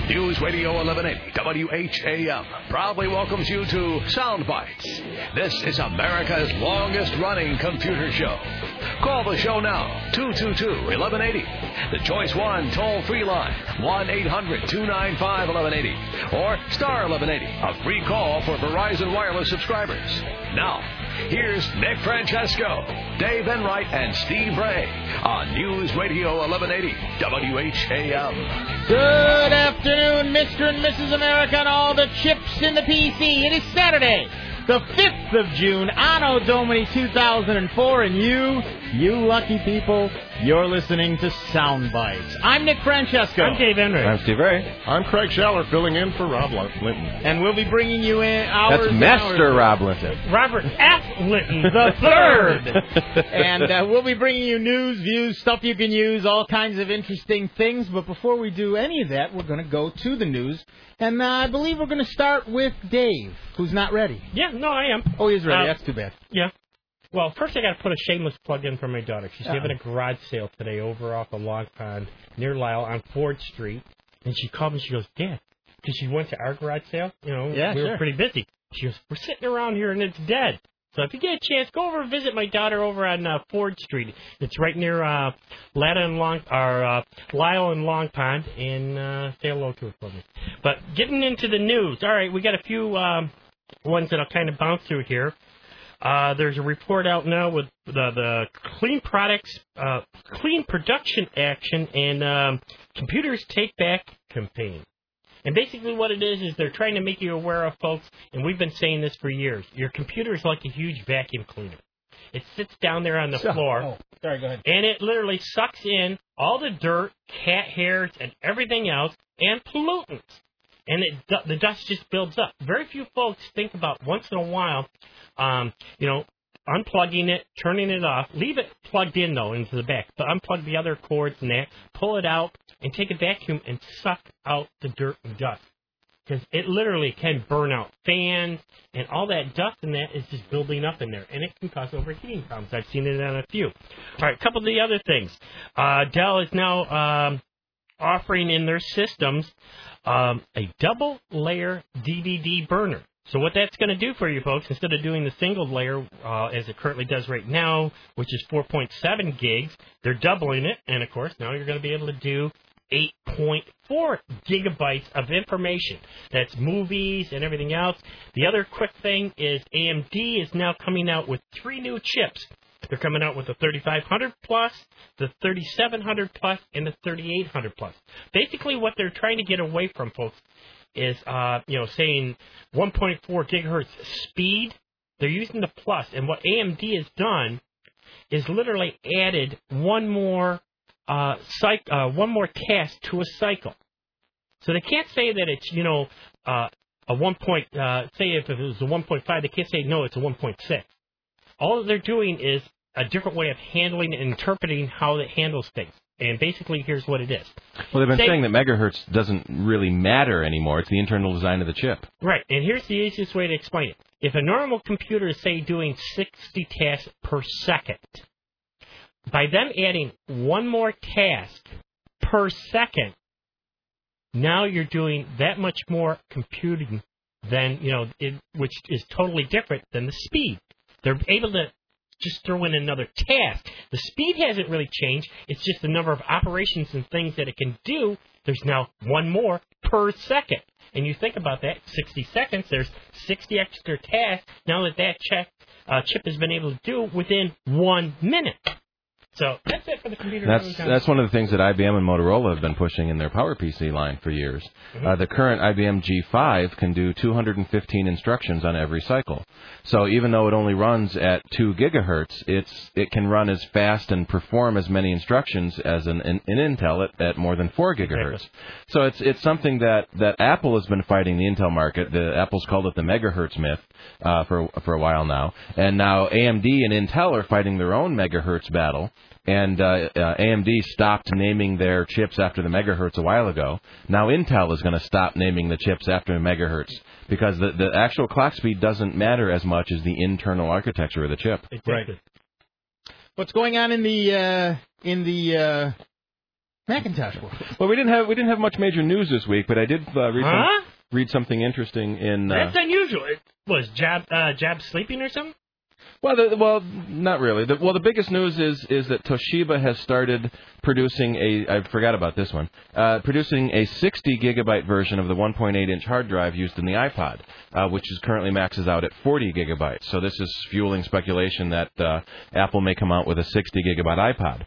News Radio 1180 WHAM proudly welcomes you to Sound Bites. This is America's longest-running computer show. Call the show now, 222-1180. The Choice 1 toll-free line, 1-800-295-1180. Or star 1180, a free call for Verizon Wireless subscribers. Now, here's Nick Francesco, Dave Enright, and Steve Ray on News Radio 1180 WHAM. Good afternoon, Mr. and Mrs. America, and all the chips in the PC. It is Saturday, the 5th of June, Anno Domini 2004, and you lucky people, you're listening to Sound Bites. I'm Nick Francesco. I'm Dave Enright. I'm Steve Ray. I'm Craig Schaller, filling in for Rob Linton. And we'll be bringing you in hours. That's Master Rob Linton. Robert F. Linton, the third. And we'll be bringing you news, views, stuff you can use, all kinds of interesting things. But before we do any of that, we're going to go to the news. And I believe we're going to start with Dave, who's not ready. Yeah, no, I am. Oh, he's ready. That's too bad. Yeah. Well, first I got to put a shameless plug in for my daughter. She's having a garage sale today over off of Long Pond near Lyle on Ford Street. And she called me. She goes, Dad, because she went to our garage sale. You know, we were pretty busy. She goes, we're sitting around here and it's dead. So if you get a chance, go over and visit my daughter over on Ford Street. It's right near Lyle and Long Pond, and say hello to her for me. But getting into the news, all right, we got a few ones that I'll kind of bounce through here. There's a report out now with the Clean Products, Clean Production Action, and Computers Take Back campaign. And basically what it is they're trying to make you aware of, folks, and we've been saying this for years, your computer is like a huge vacuum cleaner. It sits down there on the floor. Oh, sorry, go ahead. And it literally sucks in all the dirt, cat hairs, and everything else, and pollutants. And the dust just builds up. Very few folks think about once in a while, unplugging it, turning it off. Leave it plugged in, though, into the back. But unplug the other cords and that. Pull it out and take a vacuum and suck out the dirt and dust. Because it literally can burn out fans, and all that dust and that is just building up in there. And it can cause overheating problems. I've seen it on a few. All right, a couple of the other things. Dell is now offering in their systems a double-layer DVD burner. So what that's going to do for you folks, instead of doing the single layer as it currently does right now, which is 4.7 gigs, they're doubling it. And, of course, now you're going to be able to do 8.4 gigabytes of information. That's movies and everything else. The other quick thing is AMD is now coming out with 3 new chips. They're coming out with the 3500 plus, the 3700 plus, and the 3800 plus. Basically, what they're trying to get away from, folks, is saying 1.4 gigahertz speed. They're using the plus, and what AMD has done is literally added one more task to a cycle. So they can't say that it's a 1. Say if it was a 1.5, they can't say no, it's a 1.6. All they're doing is a different way of handling and interpreting how it handles things. And basically, here's what it is. Well, they've been saying that megahertz doesn't really matter anymore. It's the internal design of the chip. Right. And here's the easiest way to explain it. If a normal computer is, say, doing 60 tasks per second, by them adding one more task per second, now you're doing that much more computing than, which is totally different than the speed. They're able to just throw in another task. The speed hasn't really changed. It's just the number of operations and things that it can do. There's now one more per second. And you think about that, 60 seconds, there's 60 extra tasks now that chip has been able to do within 1 minute. So that's it for the computer. That's one of the things that IBM and Motorola have been pushing in their PowerPC line for years. The current IBM G5 can do 215 instructions on every cycle. So even though it only runs at 2 gigahertz, it can run as fast and perform as many instructions as an Intel at more than 4 gigahertz. Exactly. So it's something that Apple has been fighting the Intel market. Apple's called it the megahertz myth for a while now, and now AMD and Intel are fighting their own megahertz battle. And AMD stopped naming their chips after the megahertz a while ago. Now Intel is going to stop naming the chips after the megahertz because the actual clock speed doesn't matter as much as the internal architecture of the chip. Exactly. What's going on in the Macintosh World. Well, we didn't have much major news this week, but I did read something interesting in. That's unusual. Was Jab sleeping or something? Well, not really. The biggest news is that Toshiba has started producing I forgot about this one. Producing a 60 gigabyte version of the 1.8-inch hard drive used in the iPod, which is currently maxes out at 40 gigabytes. So this is fueling speculation that Apple may come out with a 60 gigabyte iPod.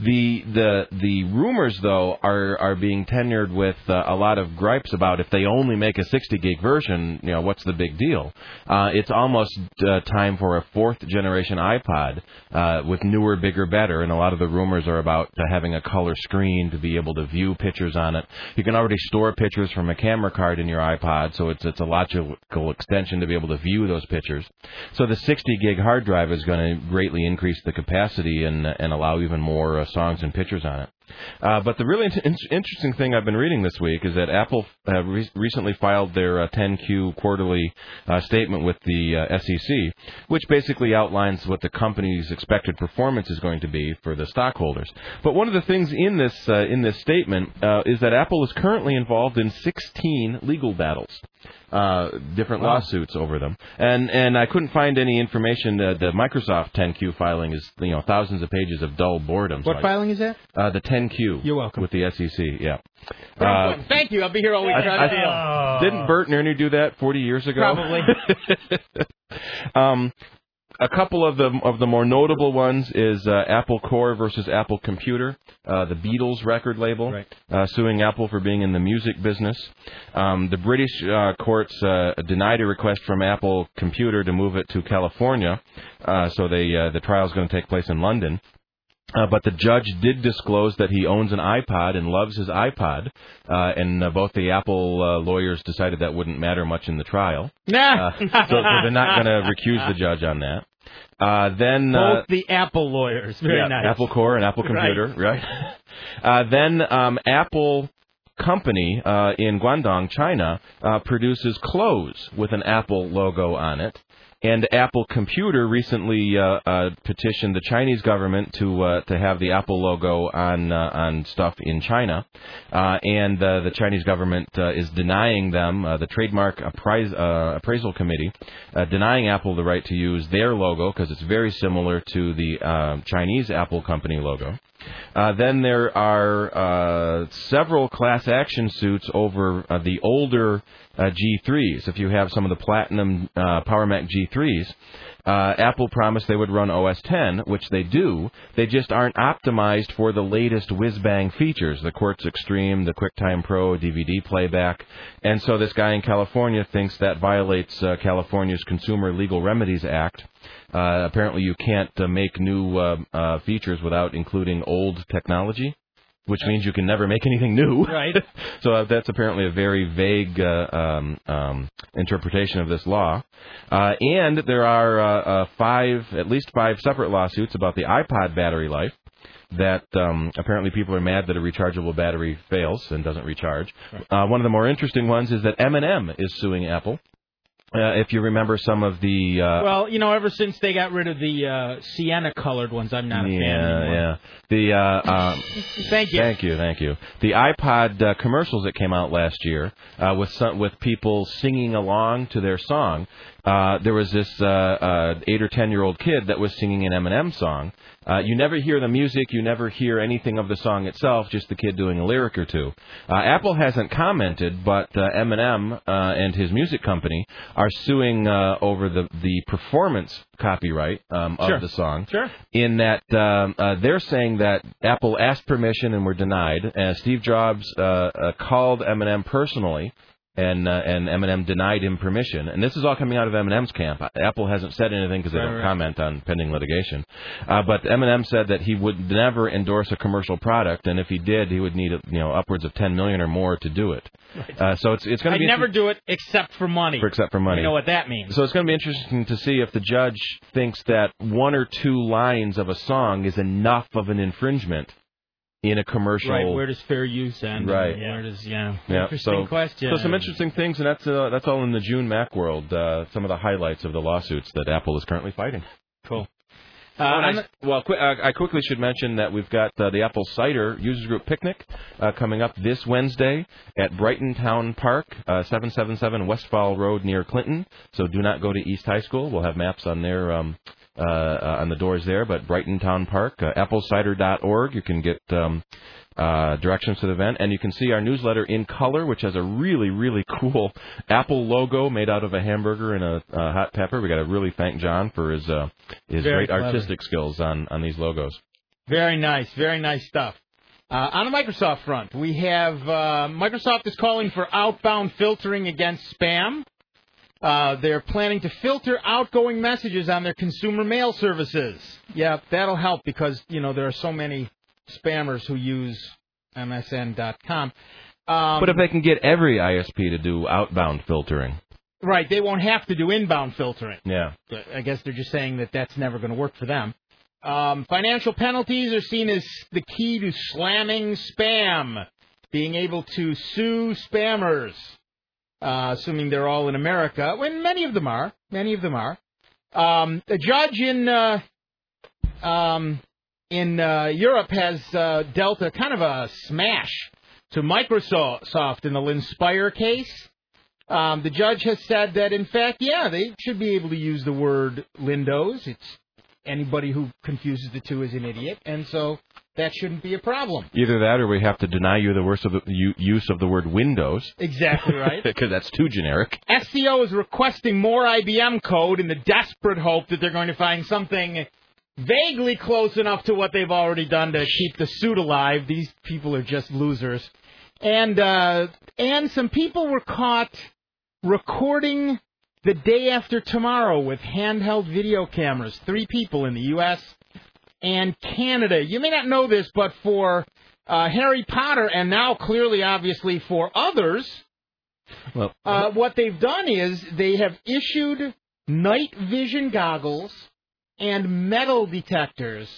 The rumors though are being tenured with a lot of gripes about if they only make a 60 gig version, what's the big deal? It's almost time for a fourth generation iPod with newer, bigger, better, and a lot of the rumors are about having a color screen to be able to view pictures on it. You can already store pictures from a camera card in your iPod, so it's a logical extension to be able to view those pictures. So the 60 gig hard drive is going to greatly increase the capacity and allow even more songs and pictures on it. But the really interesting thing I've been reading this week is that Apple recently filed their 10Q quarterly statement with the SEC, which basically outlines what the company's expected performance is going to be for the stockholders. But one of the things in this statement is that Apple is currently involved in 16 legal battles. Different lawsuits over them, and I couldn't find any information. The Microsoft 10Q filing is thousands of pages of dull boredom. What filing is that? The 10Q. You're welcome. With the SEC, yeah. Thank you. I'll be here all week. Didn't Bert and Ernie do that 40 years ago? Probably. A couple of the more notable ones is Apple Corps versus Apple Computer, the Beatles record label, suing Apple for being in the music business. The British courts denied a request from Apple Computer to move it to California, so the trial is going to take place in London. But the judge did disclose that he owns an iPod and loves his iPod, and both the Apple lawyers decided that wouldn't matter much in the trial. So they're not going to recuse the judge on that. Then both the Apple lawyers, very nice. Apple Corps and Apple Computer, right? Then Apple Company in Guangdong, China, produces clothes with an Apple logo on it. And Apple Computer recently petitioned the Chinese government to have the Apple logo on stuff in China, and the Chinese government is denying them, the Trademark Appraisal Committee, denying Apple the right to use their logo because it's very similar to the Chinese Apple Company logo. Then there are several class action suits over the older G3s. If you have some of the Platinum Power Mac G3s, Apple promised they would run OS X, which they do. They just aren't optimized for the latest whiz-bang features, the Quartz Extreme, the QuickTime Pro, DVD playback. And so this guy in California thinks that violates California's Consumer Legal Remedies Act. Apparently you can't make new features without including old technology, which means you can never make anything new. Right. So that's apparently a very vague interpretation of this law. And there are at least five separate lawsuits about the iPod battery life that apparently people are mad that a rechargeable battery fails and doesn't recharge. One of the more interesting ones is that M&M is suing Apple. If you remember some of the... ever since they got rid of the sienna-colored ones, I'm not a fan anymore. Yeah. Thank you. Thank you. The iPod commercials that came out last year with people singing along to their song. There was this 8 or 10-year-old kid that was singing an M&M song. You never hear the music. You never hear anything of the song itself, just the kid doing a lyric or two. Apple hasn't commented, but Eminem and his music company are suing over the performance copyright of the song. Sure. In that they're saying that Apple asked permission and were denied. Steve Jobs called Eminem personally. And Eminem denied him permission. And this is all coming out of Eminem's camp. Apple hasn't said anything because they don't comment on pending litigation. But Eminem said that he would never endorse a commercial product, and if he did, he would need upwards of $10 million or more to do it. Right. So it's going to be... I'd never do it except for money. Except for money. You know what that means. So it's going to be interesting to see if the judge thinks that one or two lines of a song is enough of an infringement in a commercial. Right, where does fair use end? Right. Where does, interesting question. So some interesting things, and that's all in the June Mac world, some of the highlights of the lawsuits that Apple is currently fighting. Cool. I quickly should mention that we've got the Apple Cider Users Group Picnic coming up this Wednesday at Brighton Town Park, 777 Westfall Road near Clinton. So do not go to East High School. We'll have maps on there on the doors there. But Brighton Town Park, applecider.org. You can get directions to the event, and you can see our newsletter in color, which has a really, really cool Apple logo made out of a hamburger and a hot pepper. We got to really thank John for his great artistic skills on these logos. Very nice stuff. On the Microsoft front, we have Microsoft is calling for outbound filtering against spam. They're planning to filter outgoing messages on their consumer mail services. Yeah, that'll help because, there are so many spammers who use MSN.com. But if they can get every ISP to do outbound filtering. Right, they won't have to do inbound filtering. Yeah. I guess they're just saying that that's never going to work for them. Financial penalties are seen as the key to slamming spam, being able to sue spammers, assuming they're all in America, when many of them are. A judge in Europe has dealt a kind of a smash to Microsoft in the Linspire case. The judge has said that, in fact, they should be able to use the word Lindows. It's anybody who confuses the two is an idiot, and so that shouldn't be a problem. Either that or we have to deny you the use of the word Windows. Exactly right. Because that's too generic. SCO is requesting more IBM code in the desperate hope that they're going to find something vaguely close enough to what they've already done to keep the suit alive. These people are just losers. And some people were caught recording the day after tomorrow with handheld video cameras. 3 people in the U.S. and Canada. You may not know this, but for Harry Potter, and now clearly, obviously, for others, what they've done is they have issued night vision goggles and metal detectors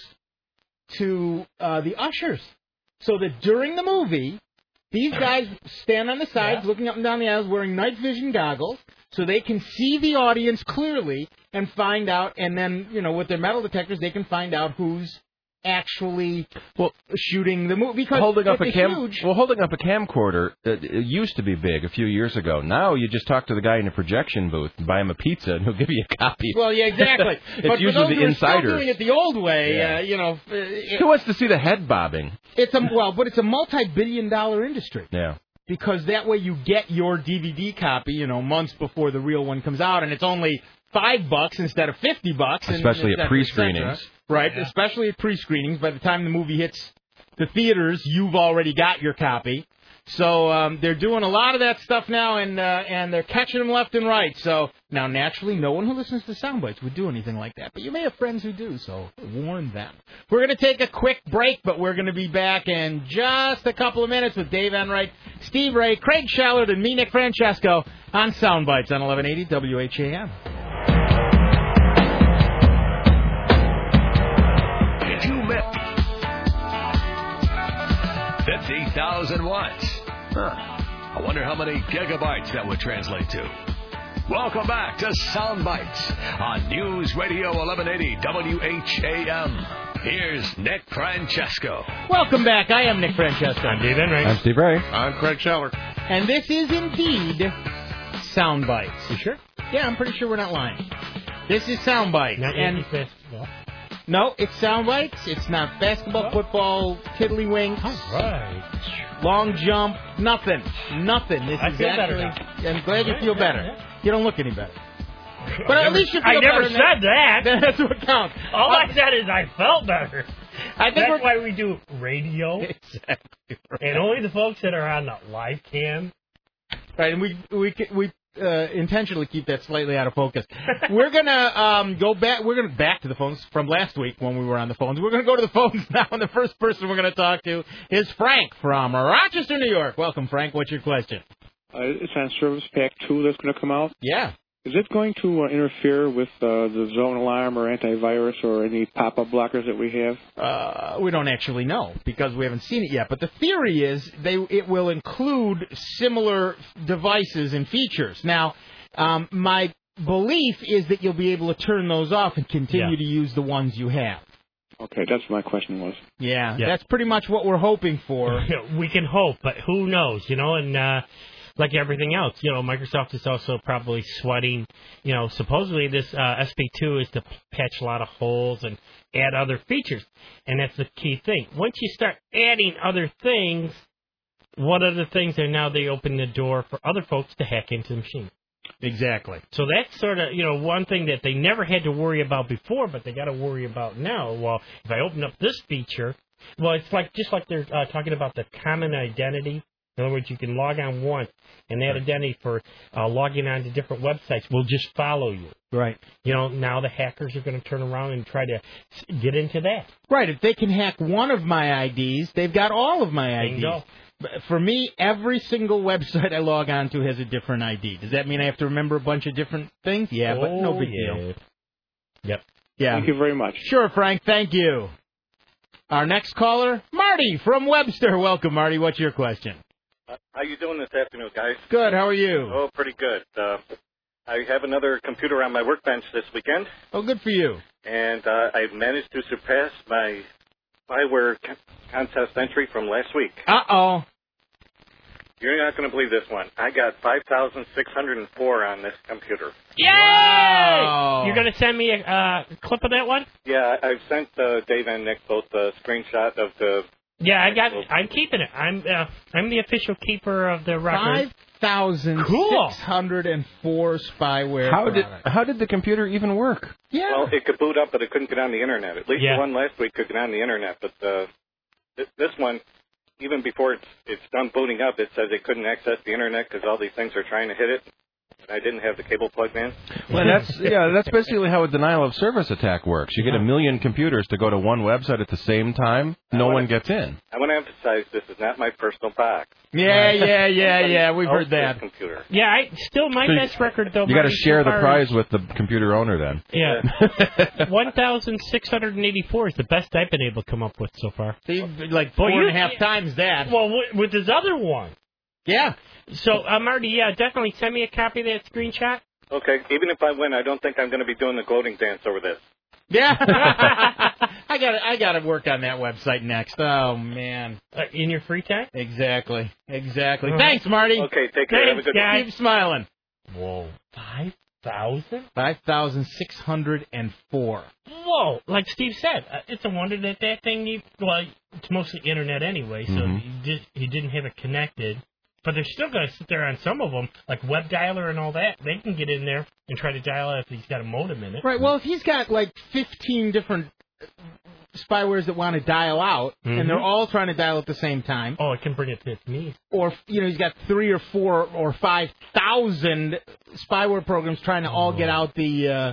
to the ushers, so that during the movie, these guys stand on the sides, looking up and down the aisles, wearing night vision goggles, so they can see the audience clearly and find out, and then, with their metal detectors, they can find out who's actually shooting the movie. Because holding up a camcorder it used to be big a few years ago. Now you just talk to the guy in the projection booth, buy him a pizza, and he'll give you a copy. Well, yeah, exactly. It's but usually for those the who are insiders still doing it the old way, who wants to see the head bobbing? It's a multi-billion-dollar industry. Yeah. Because that way you get your DVD copy, months before the real one comes out, and it's only $5 instead of $50. Especially at pre-screenings. Right, especially at pre-screenings. By the time the movie hits the theaters, you've already got your copy. So they're doing a lot of that stuff now, and they're catching them left and right. So now, naturally, no one who listens to Soundbites would do anything like that. But you may have friends who do, so warn them. We're going to take a quick break, but we're going to be back in just a couple of minutes with Dave Enright, Steve Ray, Craig Shallard, and me, Nick Francesco, on Soundbites on 1180 WHAM. Did you miss 50,000 watts? I wonder how many gigabytes that would translate to. Welcome back to Soundbites on News Radio 1180 WHAM. Here's Nick Francesco. Welcome back. I am Nick Francesco. I'm Dave Enright. I'm Steve Ray. I'm Craig Scheller. And this is indeed Soundbites. You sure? Yeah, I'm pretty sure we're not lying. This is Soundbites. Not and basketball. No, it's Soundbites. It's not basketball, football, tiddlywinks. All right. Long jump, nothing. This I is feel actually. better now. I'm glad you feel better. Yeah. You don't look any better. But at least you feel I never better. said that. That's what counts. All I said is I felt better. I think That's why we do radio. Exactly. Right. And only the folks that are on the live cam. Right, and we intentionally keep that slightly out of focus. We're gonna go back. We're gonna back to the phones from last week when we were on the phones. We're gonna go to the phones now, and the first person we're gonna talk to is Frank from Rochester, New York. Welcome, Frank. What's your question? It's on Service Pack 2 that's going to come out. Yeah. Is it going to interfere with the Zone Alarm or antivirus or any pop-up blockers that we have? We don't actually know because we haven't seen it yet. But the theory is it will include similar devices and features. Now, my belief is that you'll be able to turn those off and continue to use the ones you have. Okay, that's what my question was. Yeah, that's pretty much what we're hoping for. We can hope, but who knows, and like everything else, Microsoft is also probably sweating, supposedly this SP2 is to patch a lot of holes and add other features, and that's the key thing. Once you start adding other things, what other things are now they open the door for other folks to hack into the machine? Exactly. So that's sort of, one thing that they never had to worry about before, but they got to worry about now. Well, if I open up this feature, it's just like they're talking about the common identity. In other words, you can log on once, and that identity for logging on to different websites will just follow you. Right. Now the hackers are going to turn around and try to get into that. Right. If they can hack one of my IDs, they've got all of my IDs. Bingo. For me, every single website I log on to has a different ID. Does that mean I have to remember a bunch of different things? Yeah, but no big deal. Yep. Yeah. Thank you very much. Sure, Frank. Thank you. Our next caller, Marty from Webster. Welcome, Marty. What's your question? How you doing this afternoon, guys? Good. How are you? Oh, pretty good. I have another computer on my workbench this weekend. Oh, good for you. And I've managed to surpass my spyware contest entry from last week. Uh-oh. You're not going to believe this one. I got 5,604 on this computer. Yay! Wow. You're going to send me a clip of that one? Yeah, I've sent Dave and Nick both a screenshot of the... Yeah, I'm keeping it. I'm the official keeper of the record. 5,604 spyware. How did the computer even work? Yeah. Well, it could boot up, but it couldn't get on the internet. At least the one last week could get on the internet, but this one, even before it's done booting up, it says it couldn't access the internet because all these things are trying to hit it. I didn't have the cable plugged in. Well, that's basically how a denial of service attack works. You get a million computers to go to one website at the same time. No one gets in. I want to emphasize this is not my personal box. Yeah. We've heard that. Computer. Yeah, my best record though. You got to share the prize with the computer owner then. Yeah. 1,684 is the best I've been able to come up with so far. Like four and a half times that. Well, with his other one. Yeah. So, Marty, definitely send me a copy of that screenshot. Okay, even if I win, I don't think I'm going to be doing the gloating dance over this. Yeah. I got to work on that website next. Oh, man. In your free time? Exactly. Thanks, Marty. Okay, take care. Have a good guys. one. Keep smiling. Whoa. 5,000? 5,604. Whoa. Like Steve said, it's a wonder that thing, it's mostly internet anyway, so he didn't have it connected. But they're still going to sit there on some of them, like Web Dialer and all that. They can get in there and try to dial out if he's got a modem in it. Right. Well, if he's got like 15 different spywares that want to dial out, and they're all trying to dial at the same time. Oh, it can bring it to me. Or, he's got 3 or 4 or 5,000 spyware programs trying to all get out the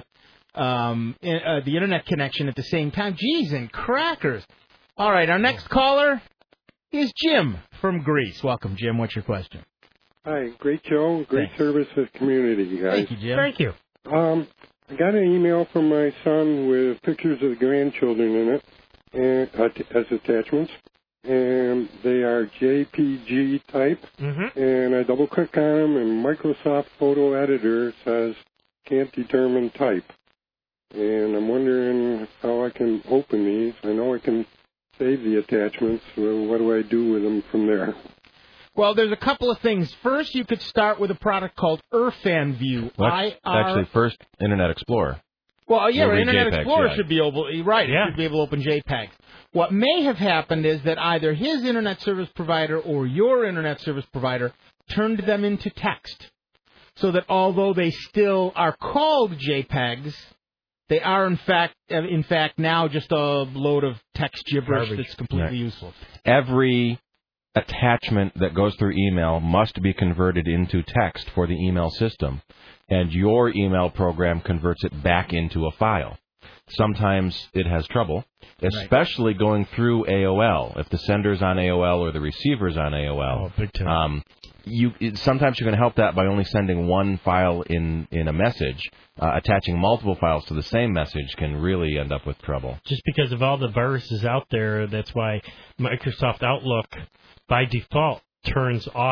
internet connection at the same time. Jeez and crackers. All right, our next caller is Jim from Greece. Welcome, Jim. What's your question? Hi, great show, great service to the community, you guys. Thank you, Jim. Thank you. I got an email from my son with pictures of the grandchildren in it and as attachments, and they are JPG type, and I double-click on them, and Microsoft Photo Editor says can't determine type. And I'm wondering how I can open these. I know I can save the attachments. So what do I do with them from there? Well, there's a couple of things. First, you could start with a product called IrfanView. Actually, first Internet Explorer. Well, yeah, Internet JPEGs, Explorer yeah. should be able, right? Yeah. It should be able to open JPEGs. What may have happened is that either his internet service provider or your internet service provider turned them into text, so that although they still are called JPEGs, they are in fact now just a load of text gibberish that's completely useless. Every attachment that goes through email must be converted into text for the email system, and your email program converts it back into a file. Sometimes it has trouble, especially going through AOL. If the sender's on AOL or the receiver's on AOL, big time. Sometimes you can help that by only sending one file in a message. Attaching multiple files to the same message can really end up with trouble. Just because of all the viruses out there, that's why Microsoft Outlook, by default, turns off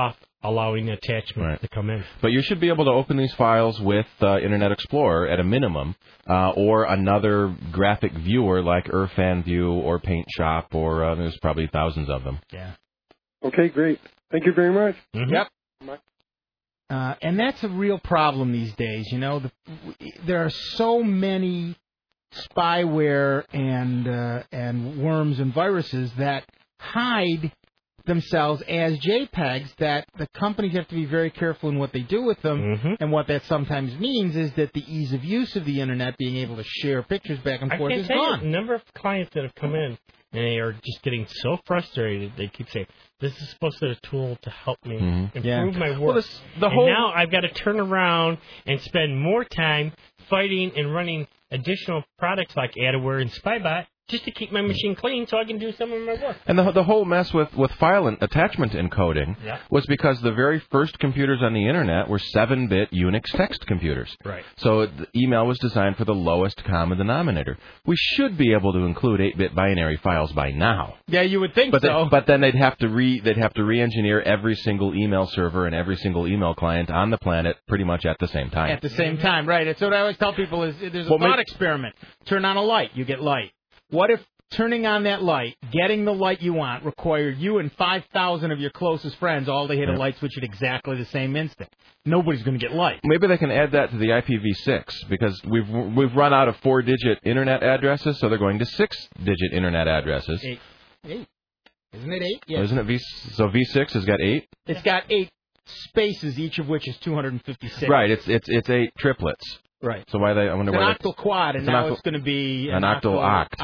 allowing attachments to come in. But you should be able to open these files with Internet Explorer at a minimum, or another graphic viewer like Irfan View or Paint Shop, or there's probably thousands of them. Yeah. Okay, great. Thank you very much. Mm-hmm. Yep. And that's a real problem these days. You know, there are so many spyware and worms and viruses that hide themselves as JPEGs that the companies have to be very careful in what they do with them. Mm-hmm. And what that sometimes means is that the ease of use of the Internet, being able to share pictures back and forth, is gone. The number of clients that have come in and they are just getting so frustrated, they keep saying, this is supposed to be a tool to help me improve my work. Well, and now I've got to turn around and spend more time fighting and running additional products like AdAware and SpyBot just to keep my machine clean so I can do some of my work. And the whole mess with file and attachment encoding was because the very first computers on the Internet were 7-bit Unix text computers. Right. So the email was designed for the lowest common denominator. We should be able to include 8-bit binary files by now. Yeah, you would think so. But then they'd have to re-engineer every single email server and every single email client on the planet pretty much at the same time. At the same time, right. It's what I always tell people is there's a thought experiment. Turn on a light, you get light. What if turning on that light, getting the light you want, required you and 5,000 of your closest friends all to hit a light switch at exactly the same instant? Nobody's going to get light. Maybe they can add that to the IPv6 because we've run out of 4-digit Internet addresses, so they're going to 6-digit Internet addresses. 8. Isn't it 8? Yeah. Isn't it so V6 has got 8? It's got 8 spaces, each of which is 256. Right. It's 8 triplets. Right. So why they? I wonder why. It's an octal quad, and now it's going to be an octal oct.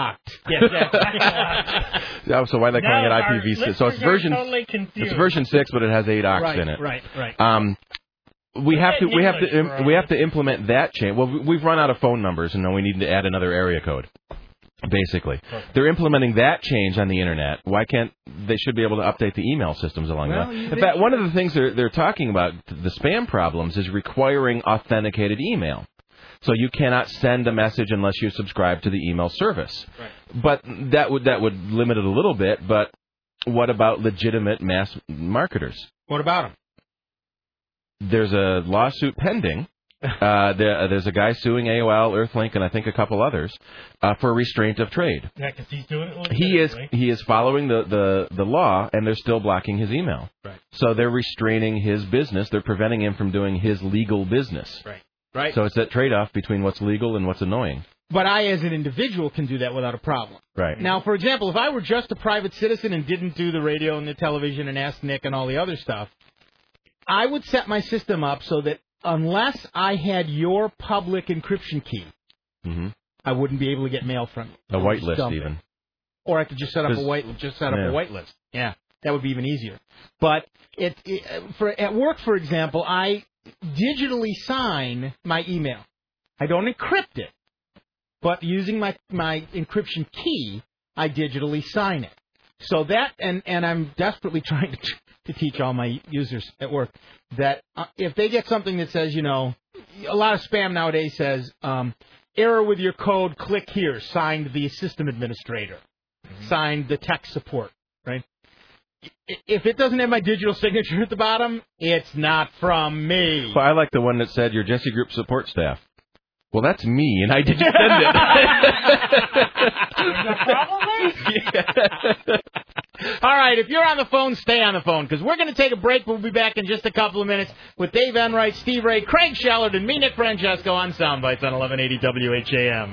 Yeah. So why they calling it IPv6? So it's version. Totally confused. It's version 6, but it has 8 octs in it. Right. We have to implement that change. Well, we've run out of phone numbers, and now we need to add another area code. Basically, they're implementing that change on the Internet. Why can't they? Should be able to update the email systems along that. In fact, one of the things they're talking about, the spam problems, is requiring authenticated email. So you cannot send a message unless you subscribe to the email service. Right. But that would limit it a little bit. But what about legitimate mass marketers? What about them? There's a lawsuit pending. There's a guy suing AOL, Earthlink, and I think a couple others for restraint of trade. Yeah, because he's doing it. He is following the law, and they're still blocking his email. Right. So they're restraining his business. They're preventing him from doing his legal business. Right. So it's that trade-off between what's legal and what's annoying. But I, as an individual, can do that without a problem. Right. Now, for example, if I were just a private citizen and didn't do the radio and the television and Ask Nick and all the other stuff, I would set my system up so that unless I had your public encryption key, I wouldn't be able to get mail from you. A whitelist, even. Or I could just set up a whitelist. Yeah, that would be even easier. But at work, for example, I digitally sign my email. I don't encrypt it, but using my encryption key, I digitally sign it. So that, and I'm desperately trying to teach all my users at work that if they get something that says, a lot of spam nowadays says, error with your code, click here, signed the system administrator, signed the tech support, right? If it doesn't have my digital signature at the bottom, it's not from me. Well, I like the one that said your Jesse Group support staff. Well, that's me, and I didn't send it. There's a problem there? All right, if you're on the phone, stay on the phone, because we're going to take a break. We'll be back in just a couple of minutes with Dave Enright, Steve Ray, Craig Shallard, and me, Nick Francesco, on Soundbites on 1180 WHAM.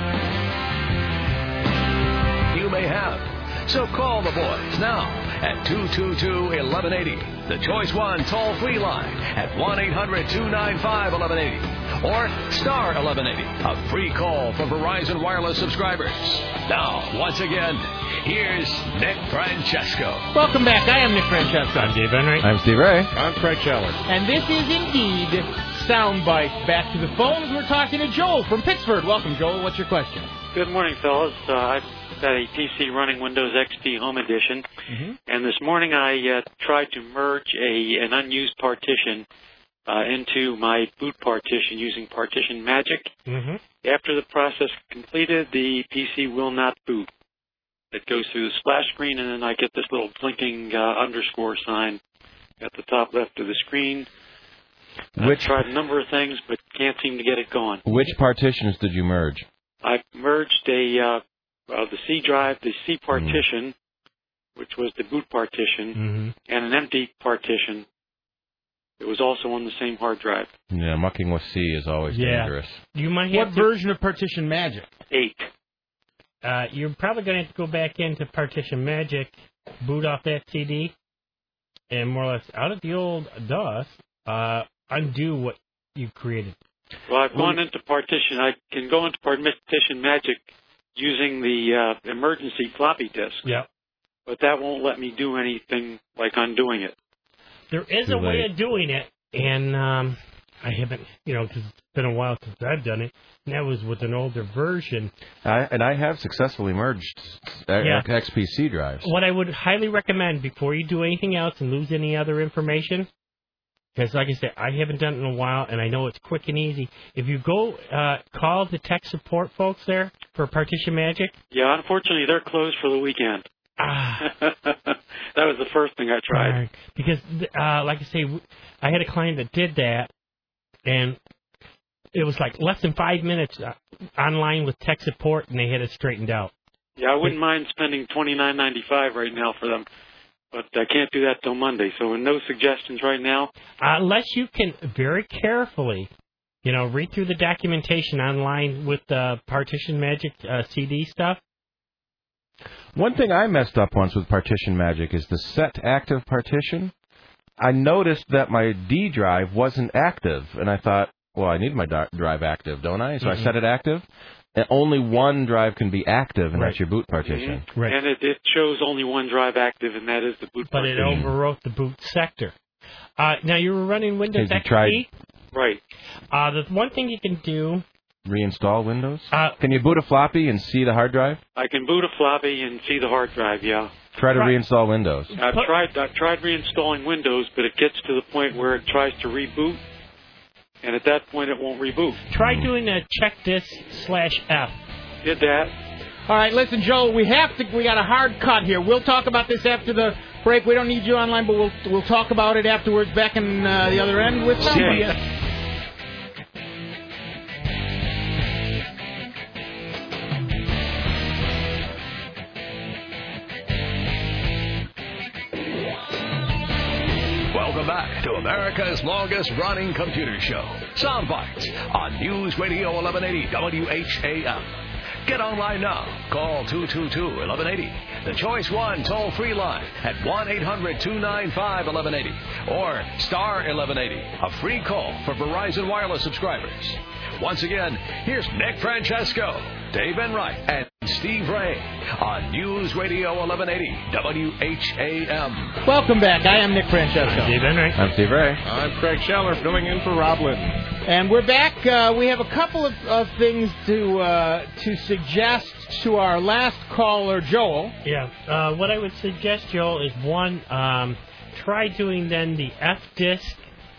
You may have. So call the boys now at 222-1180. The Choice 1 toll-free line at 1-800-295-1180. Or star 1180, a free call for Verizon Wireless subscribers. Now, once again, here's Nick Francesco. Welcome back. I am Nick Francesco. I'm Dave Enright. I'm Steve Ray. I'm Craig Shallard. And this is indeed Soundbites. Back to the phones. We're talking to Joel from Pittsford. Welcome, Joel. What's your question? Good morning, fellas. I've got a PC running Windows XP Home Edition, and this morning I tried to merge an unused partition into my boot partition using Partition Magic. After the process completed, the PC will not boot. It goes through the splash screen, and then I get this little blinking underscore sign at the top left of the screen. I've tried a number of things, but can't seem to get it going. Which partitions did you merge? I merged the C drive, the C partition, which was the boot partition, and an empty partition. It was also on the same hard drive. Yeah, mucking with C is always dangerous. You might have what version of Partition Magic? 8. You're probably going to have to go back into Partition Magic, boot off that CD, and more or less out of the old DOS, undo what you created. Well, I've gone into Partition. I can go into Partition Magic using the emergency floppy disk. Yep. But that won't let me do anything like undoing it. There is a way of doing it, and I haven't, because it's been a while since I've done it, and that was with an older version. I have successfully merged XPC drives. What I would highly recommend before you do anything else and lose any other information, because like I said, I haven't done it in a while, and I know it's quick and easy. If you go call the tech support folks there for Partition Magic. Yeah, unfortunately, they're closed for the weekend. That was the first thing I tried. Right. Because, like I say, I had a client that did that, and it was like less than 5 minutes online with tech support, and they had it straightened out. Yeah, I wouldn't mind spending $29.95 right now for them, but I can't do that till Monday. So no suggestions right now? Unless you can very carefully, read through the documentation online with the Partition Magic CD stuff. One thing I messed up once with Partition Magic is the set active partition. I noticed that my D drive wasn't active, and I thought, well, I need my drive active, don't I? So I set it active. And only one drive can be active, and that's your boot partition. Right. And it shows only one drive active, and that is the boot partition. But it overwrote the boot sector. Now, you were running Windows XP? Right. The one thing you can do... Reinstall Windows? Can you boot a floppy and see the hard drive? I can boot a floppy and see the hard drive, yeah. Try to reinstall Windows. I've tried reinstalling Windows, but it gets to the point where it tries to reboot, and at that point it won't reboot. Try doing a check disk/F. Did that. All right, listen, Joe, we got a hard cut here. We'll talk about this after the break. We don't need you online, but we'll talk about it afterwards back in the other end with CBS. Welcome back to America's longest-running computer show, Soundbites, on News Radio 1180 WHAM. Get online now. Call 222-1180. The Choice 1 toll-free line at 1-800-295-1180 or star 1180, a free call for Verizon Wireless subscribers. Once again, here's Nick Francesco, Dave Enright, and Steve Ray on News Radio 1180 WHAM. Welcome back. I am Nick Francesco. I'm Dave Enright. I'm Steve Ray. I'm Craig Scheller, filling in for Rob Linton. And we're back. We have a couple of things to suggest to our last caller, Joel. Yeah. What I would suggest, Joel, is one, try doing then the fdisk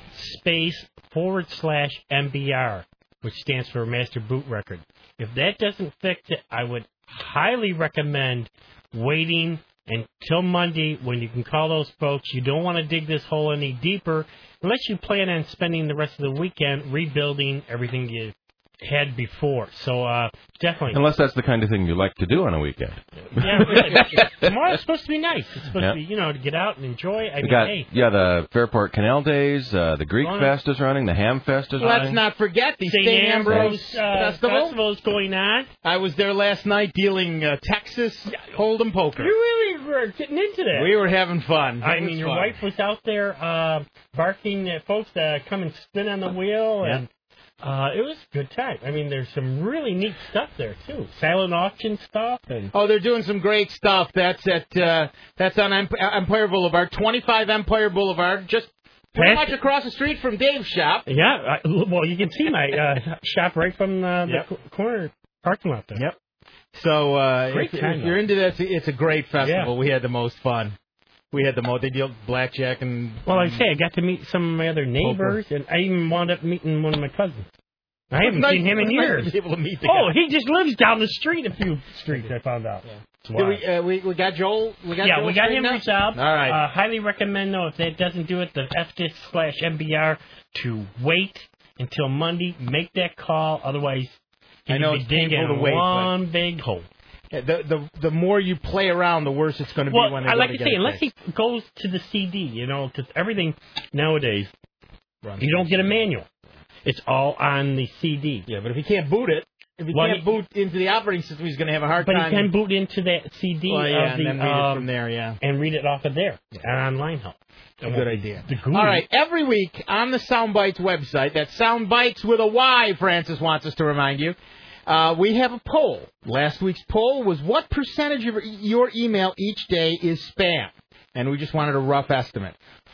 /MBR, which stands for Master Boot Record. If that doesn't fix it, I would highly recommend waiting until Monday when you can call those folks. You don't want to dig this hole any deeper unless you plan on spending the rest of the weekend rebuilding everything you had before. So definitely. Unless that's the kind of thing you like to do on a weekend. Yeah, really. Tomorrow's supposed to be nice. It's supposed to be, to get out and enjoy. The Fairport Canal Days, the Greek Fest is running, the Ham Fest is running. Let's not forget the St. Ambrose Festival is going on. I was there last night dealing Texas Hold'em poker. You really were getting into that. We were having fun. Your wife was out there barking at folks to come and spin on the wheel and... it was a good time. There's some really neat stuff there too. Silent auction stuff and they're doing some great stuff. That's on Empire Boulevard, 25 Empire Boulevard, just pretty much across the street from Dave's shop. Yeah, well, you can see my shop right from the corner parking lot there. Yep. So if you're into that, it's a great festival. Yeah. We had the most fun. They deal blackjack and... Well, I got to meet some of my other neighbors, and I even wound up meeting one of my cousins. I haven't seen him in years. Be able to meet the Oh, guy. he just lives down the street a few streets, I found out. Did we got Joel? We got him reached out. All right. Highly recommend, though, if that doesn't do it, the FDIC/MBR to wait until Monday. Make that call. Otherwise, I know you'll it's be digging painful to wait, one big hole. The more you play around, the worse it's going to be when they like go you to say, get it unless fixed. he goes to the CD, because everything nowadays, you don't get a manual. It's all on the CD. Yeah, but if he can't boot it, if he can't boot into the operating system, he's going to have a hard time. But he can boot into that CD Well, yeah, of and the, then read it from there, yeah. And read it off of there, online help. A good idea. All All right, every week on the Soundbites website, that's Soundbites with a Y, Francis wants us to remind you, we have a poll. Last week's poll was what percentage of your email each day is spam? And we just wanted a rough estimate.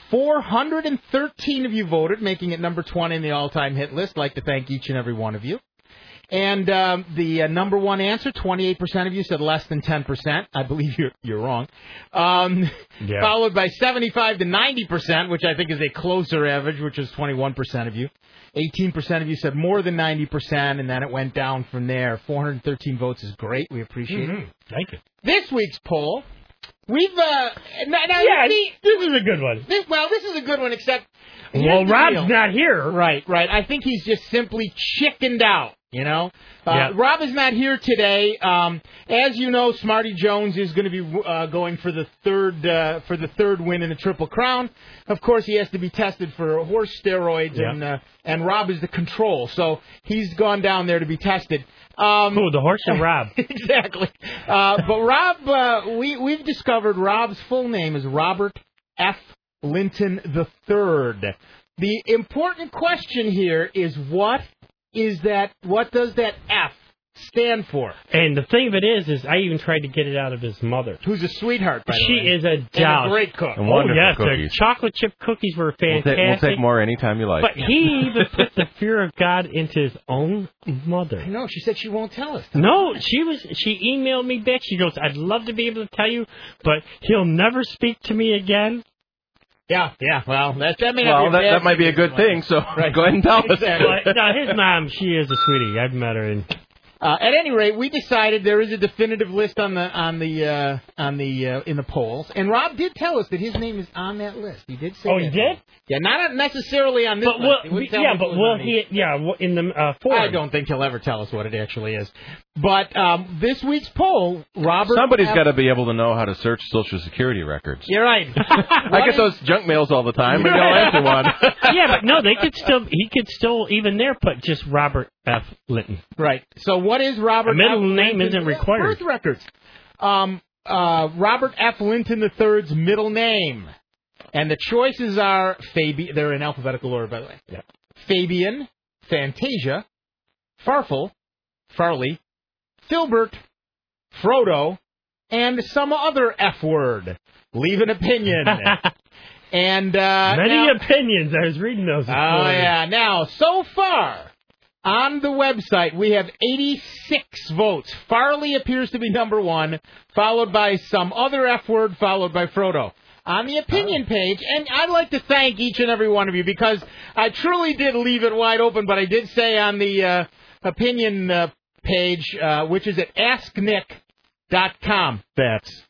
413 of you voted, making it number 20 in the all-time hit list. I'd like to thank each and every one of you. And the number one answer, 28% of you said less than 10%. I believe you're wrong. Followed by 75 to 90%, which I think is a closer average, which is 21% of you. 18% of you said more than 90%, and then it went down from there. 413 votes is great. We appreciate it. Thank you. This week's poll, we've this is a good one. This is a good one, except Rob's not here. Right. I think he's just simply chickened out. Rob is not here today. As you know, Smarty Jones is going to be going for the third win in the Triple Crown. Of course, he has to be tested for horse steroids, and Rob is the control, so he's gone down there to be tested. Who, the horse or Rob? Exactly. But Rob, we've discovered Rob's full name is Robert F. Linton III. The important question here is what does that F stand for? And the thing of it is I even tried to get it out of his mother. Who's a sweetheart, by the She way. is a douse. And a great cook. And wonderful The cookies. chocolate chip cookies were fantastic. We'll take more anytime you like. But he even put the fear of God into his own mother. I know. She said she won't tell us. No, she emailed me back. She goes, I'd love to be able to tell you, but he'll never speak to me again. Yeah. Well, that may not be that might be a good thing. So go ahead and tell us. But, no, his mom, she is a sweetie. I've met her. And at any rate, we decided there is a definitive list in the polls, and Rob did tell us that his name is on that list. He did say. Oh, he did? Yeah, not necessarily on this list. In the forum. I don't think he'll ever tell us what it actually is. But this week's poll, Robert. Somebody's got to be able to know how to search Social Security records. You're right. I get those junk mails all the time. Maybe I'll answer one. Yeah, but no, he could still even there put just Robert F. Linton. Right. So what is Robert? A middle F. name Linton? isn't required. Birth records. Robert F. Linton III's middle name, and the choices are Fabian. They're in alphabetical order, by the way. Yeah. Fabian, Fantasia, Farfel, Farley, Filbert, Frodo, and some other F word. Leave an opinion. And many opinions. I was reading those. Oh yeah. Now, so far on the website, we have 86 votes. Farley appears to be number one, followed by some other F word, followed by Frodo. On the opinion page, and I'd like to thank each and every one of you because I truly did leave it wide open, but I did say on the opinion page, which is at asknick.com. That's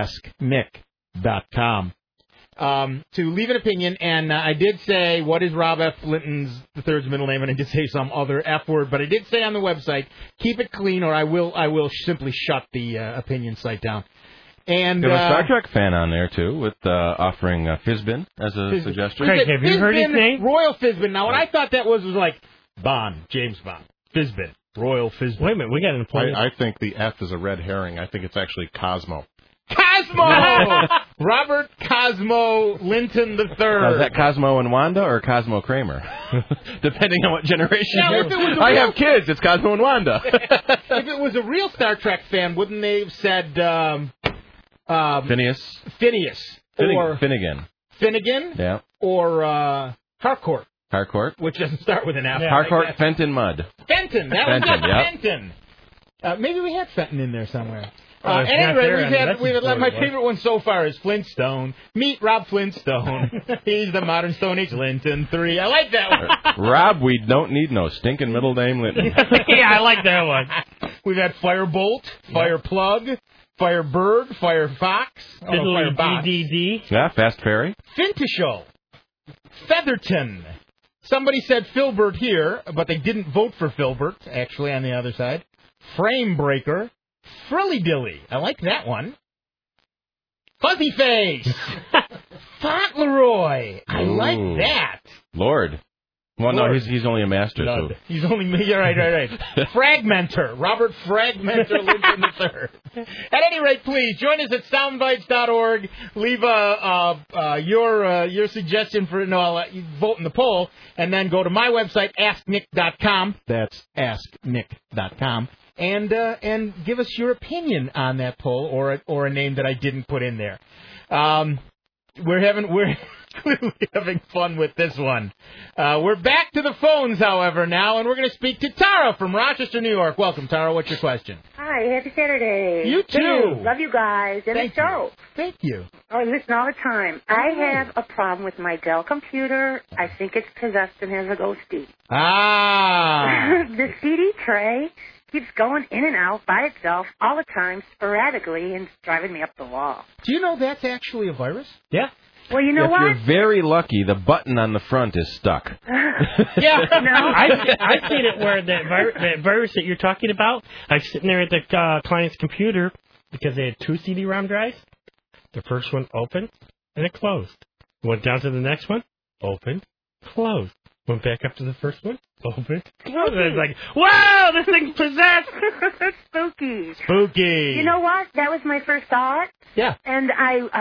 asknick.com. To leave an opinion, and I did say, what is Rob F. Linton's III's middle name, and I did say some other F word, but I did say on the website, keep it clean, or I will simply shut the opinion site down. And we have a Star Trek fan on there, too, with offering Fizbin as a suggestion. Craig, have you heard his name? Royal Fizbin. Now, what I thought that was like Bond, James Bond. Fizbin. Royal Fizbin. Wait a minute, we got an employee. I think the F is a red herring. I think it's actually Cosmo. Cosmo! Robert Cosmo Linton III. Now, is that Cosmo and Wanda or Cosmo Kramer? Depending on what generation you're. I have kids. It's Cosmo and Wanda. If it was a real Star Trek fan, wouldn't they have said Phineas? Or Finnegan. Finnegan? Yeah. Or Harcourt. Harcourt? Which doesn't start with an F. Yeah, Harcourt, Fenton Mudd. Fenton. That Fenton, was it. yep. Fenton. Maybe we had Fenton in there somewhere. Anyway, we've had my favorite one so far is Flintstone. Meet Rob Flintstone. He's the modern Stone Age Linton 3. I like that one. Rob, we don't need no stinking middle name Linton. Yeah, I like that one. We've had Firebolt, Fireplug, Firebird, Firefox, Firebox. DDD. Yeah, Fast Ferry. Fintischel, Featherton. Somebody said Filbert here, but they didn't vote for Filbert, actually, on the other side. Frame Breaker, Frilly-Dilly. I like that one. Fuzzy Face. Fauntleroy. I like that. Lord. Well, no, he's only a master. So. He's only... You're right. Fragmenter. Robert Fragmenter Lincoln III. At any rate, please, join us at soundbites.org. Leave your suggestion for... vote in the poll. And then go to my website, asknick.com. That's asknick.com. And give us your opinion on that poll or a name that I didn't put in there. We're clearly having fun with this one. We're back to the phones, however, now, and we're going to speak to Tara from Rochester, New York. Welcome, Tara. What's your question? Hi, happy Saturday. You too. Love you guys and the show. Thank you. Oh, I listen all the time. I have a problem with my Dell computer. I think it's possessed and has a ghostie. The CD tray keeps going in and out by itself all the time, sporadically, and it's driving me up the wall. Do you know that's actually a virus? Yeah. Well, you know if what? You're very lucky, the button on the front is stuck. Yeah. No. I've seen it where that virus that you're talking about, I was sitting there at the client's computer because they had 2 CD-ROM drives. The first one opened, and it closed. Went down to the next one, opened, closed. Went back up to the first one, opened, closed. And I was like, wow, this thing's possessed. Spooky. Spooky. You know what? That was my first thought. Yeah. And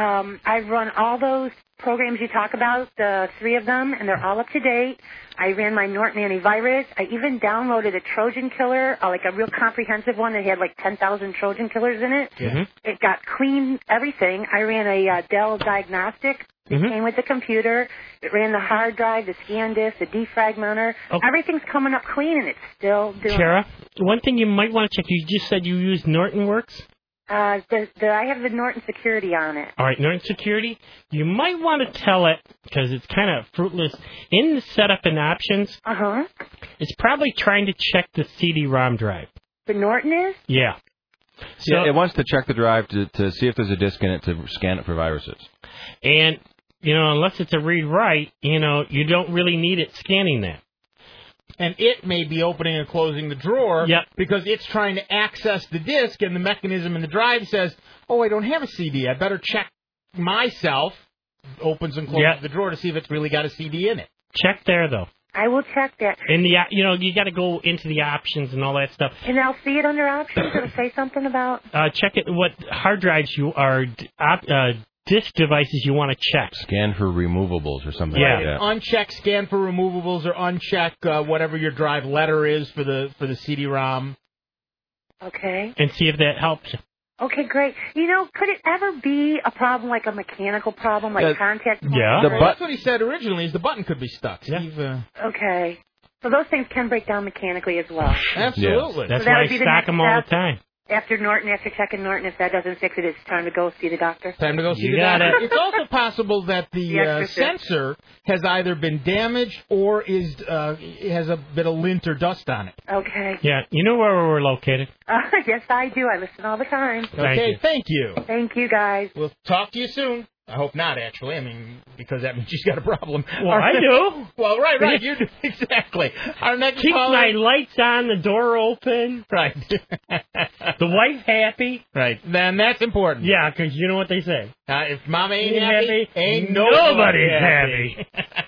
I run all those programs you talk about, the 3 of them, and they're all up to date. I ran my Norton antivirus. I even downloaded a Trojan killer, like a real comprehensive one that had like 10,000 Trojan killers in it. Mm-hmm. It got clean everything. I ran a Dell diagnostic. It came with the computer. It ran the hard drive, the scan disk, the defragmenter. Oh. Everything's coming up clean, and it's still doing Tara, one thing you might want to check, you just said you used Norton Works? I have the Norton Security on it. All right, Norton Security, you might want to tell it, because it's kind of fruitless, in the setup and options, it's probably trying to check the CD-ROM drive. The Norton is? Yeah. So yeah, it wants to check the drive to see if there's a disk in it to scan it for viruses. And, unless it's a read-write, you don't really need it scanning that. And it may be opening and closing the drawer because it's trying to access the disk, and the mechanism in the drive says, oh, I don't have a CD. I better check myself. Opens and closes the drawer to see if it's really got a CD in it. Check there, though. I will check that. And you got to go into the options and all that stuff. And I'll see it under options. It'll say something about. Check it. What hard drives you are disk devices you want to check. Scan for removables or something like that. Uncheck scan for removables or uncheck whatever your drive letter is for the CD-ROM. Okay. And see if that helps you. Okay, great. Could it ever be a problem like a mechanical problem, like contact? Yeah. That's what he said originally, is the button could be stuck. Steve, Okay. So those things can break down mechanically as well. Absolutely. That's why I stock them all the time. After checking Norton, if that doesn't fix it, it's time to go see the doctor. Time to go see the doctor. It's also possible that the sensor has either been damaged or has a bit of lint or dust on it. Okay. Yeah, you know where we're located. Yes, I do. I listen all the time. Thank you. Thank you, guys. We'll talk to you soon. I hope not, actually. I mean, because that means she's got a problem. Well, I do. Well, right. You do. Exactly. Our next Keep caller... my lights on, the door open. Right. The wife happy. Right. Then that's important. Yeah, because you know what they say. If Mama ain't happy, ain't nobody's happy.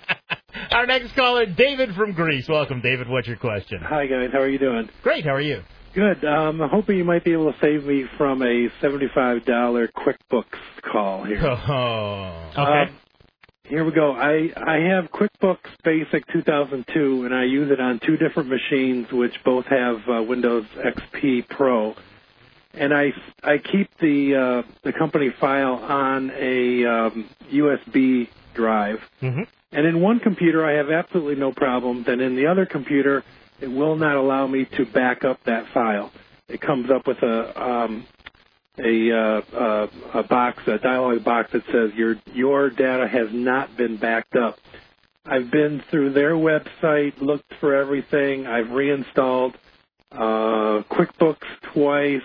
Our next caller, David from Greece. Welcome, David. What's your question? Hi, guys. How are you doing? Great. How are you? Good. I'm hoping you might be able to save me from a $75 QuickBooks call here. Oh. Okay. Here we go. I have QuickBooks Basic 2002, and I use it on 2 different machines, which both have Windows XP Pro. And I keep the company file on a USB drive. Mm-hmm. And in one computer, I have absolutely no problems, and in the other computer, it will not allow me to back up that file. It comes up with a a box, a dialog box that says your data has not been backed up. I've been through their website, looked for everything. I've reinstalled QuickBooks twice.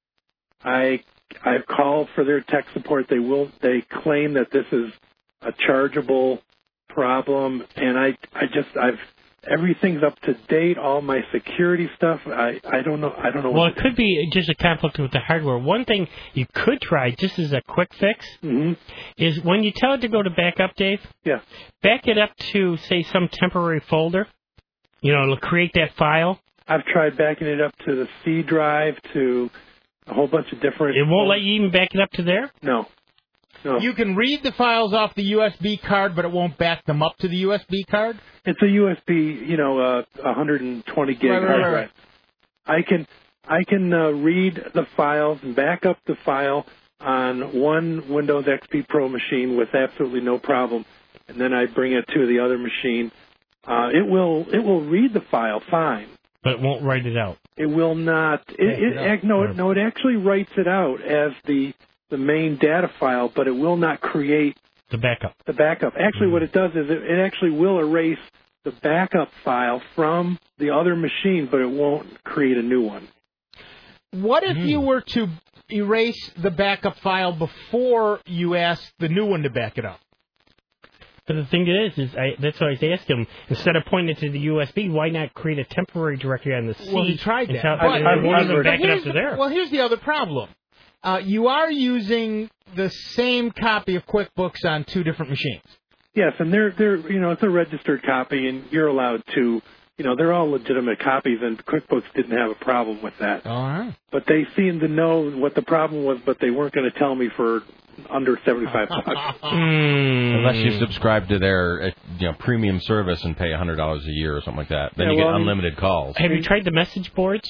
I've called for their tech support. They claim that this is a chargeable problem, and I've everything's up to date. All my security stuff. I don't know. Well, it could be just a conflict with the hardware. One thing you could try, just as a quick fix, is when you tell it to go to backup, Dave. Yeah. Back it up to say some temporary folder. It'll create that file. I've tried backing it up to the C drive, to a whole bunch of different. It won't let you even back it up to there? No. You can read the files off the USB card, but it won't back them up to the USB card? It's a USB, 120 gig hard drive. I can read the files and back up the file on one Windows XP Pro machine with absolutely no problem, and then I bring it to the other machine. It will read the file fine. But it won't write it out. It will not. It actually writes it out as the main data file, but it will not create the backup. Actually, what it does is it actually will erase the backup file from the other machine, but it won't create a new one. What if you were to erase the backup file before you ask the new one to back it up? But the thing is that's why I was asking him, instead of pointing it to the USB, why not create a temporary directory on the C? Well, he tried that. Well, here's the other problem. You are using the same copy of QuickBooks on two different machines. Yes, and they're it's a registered copy, and you're allowed to, they're all legitimate copies, and QuickBooks didn't have a problem with that. All right. But they seemed to know what the problem was, but they weren't going to tell me for under $75. Unless you subscribe to their premium service and pay $100 a year or something like that. Then you get unlimited calls. Have you tried the message boards?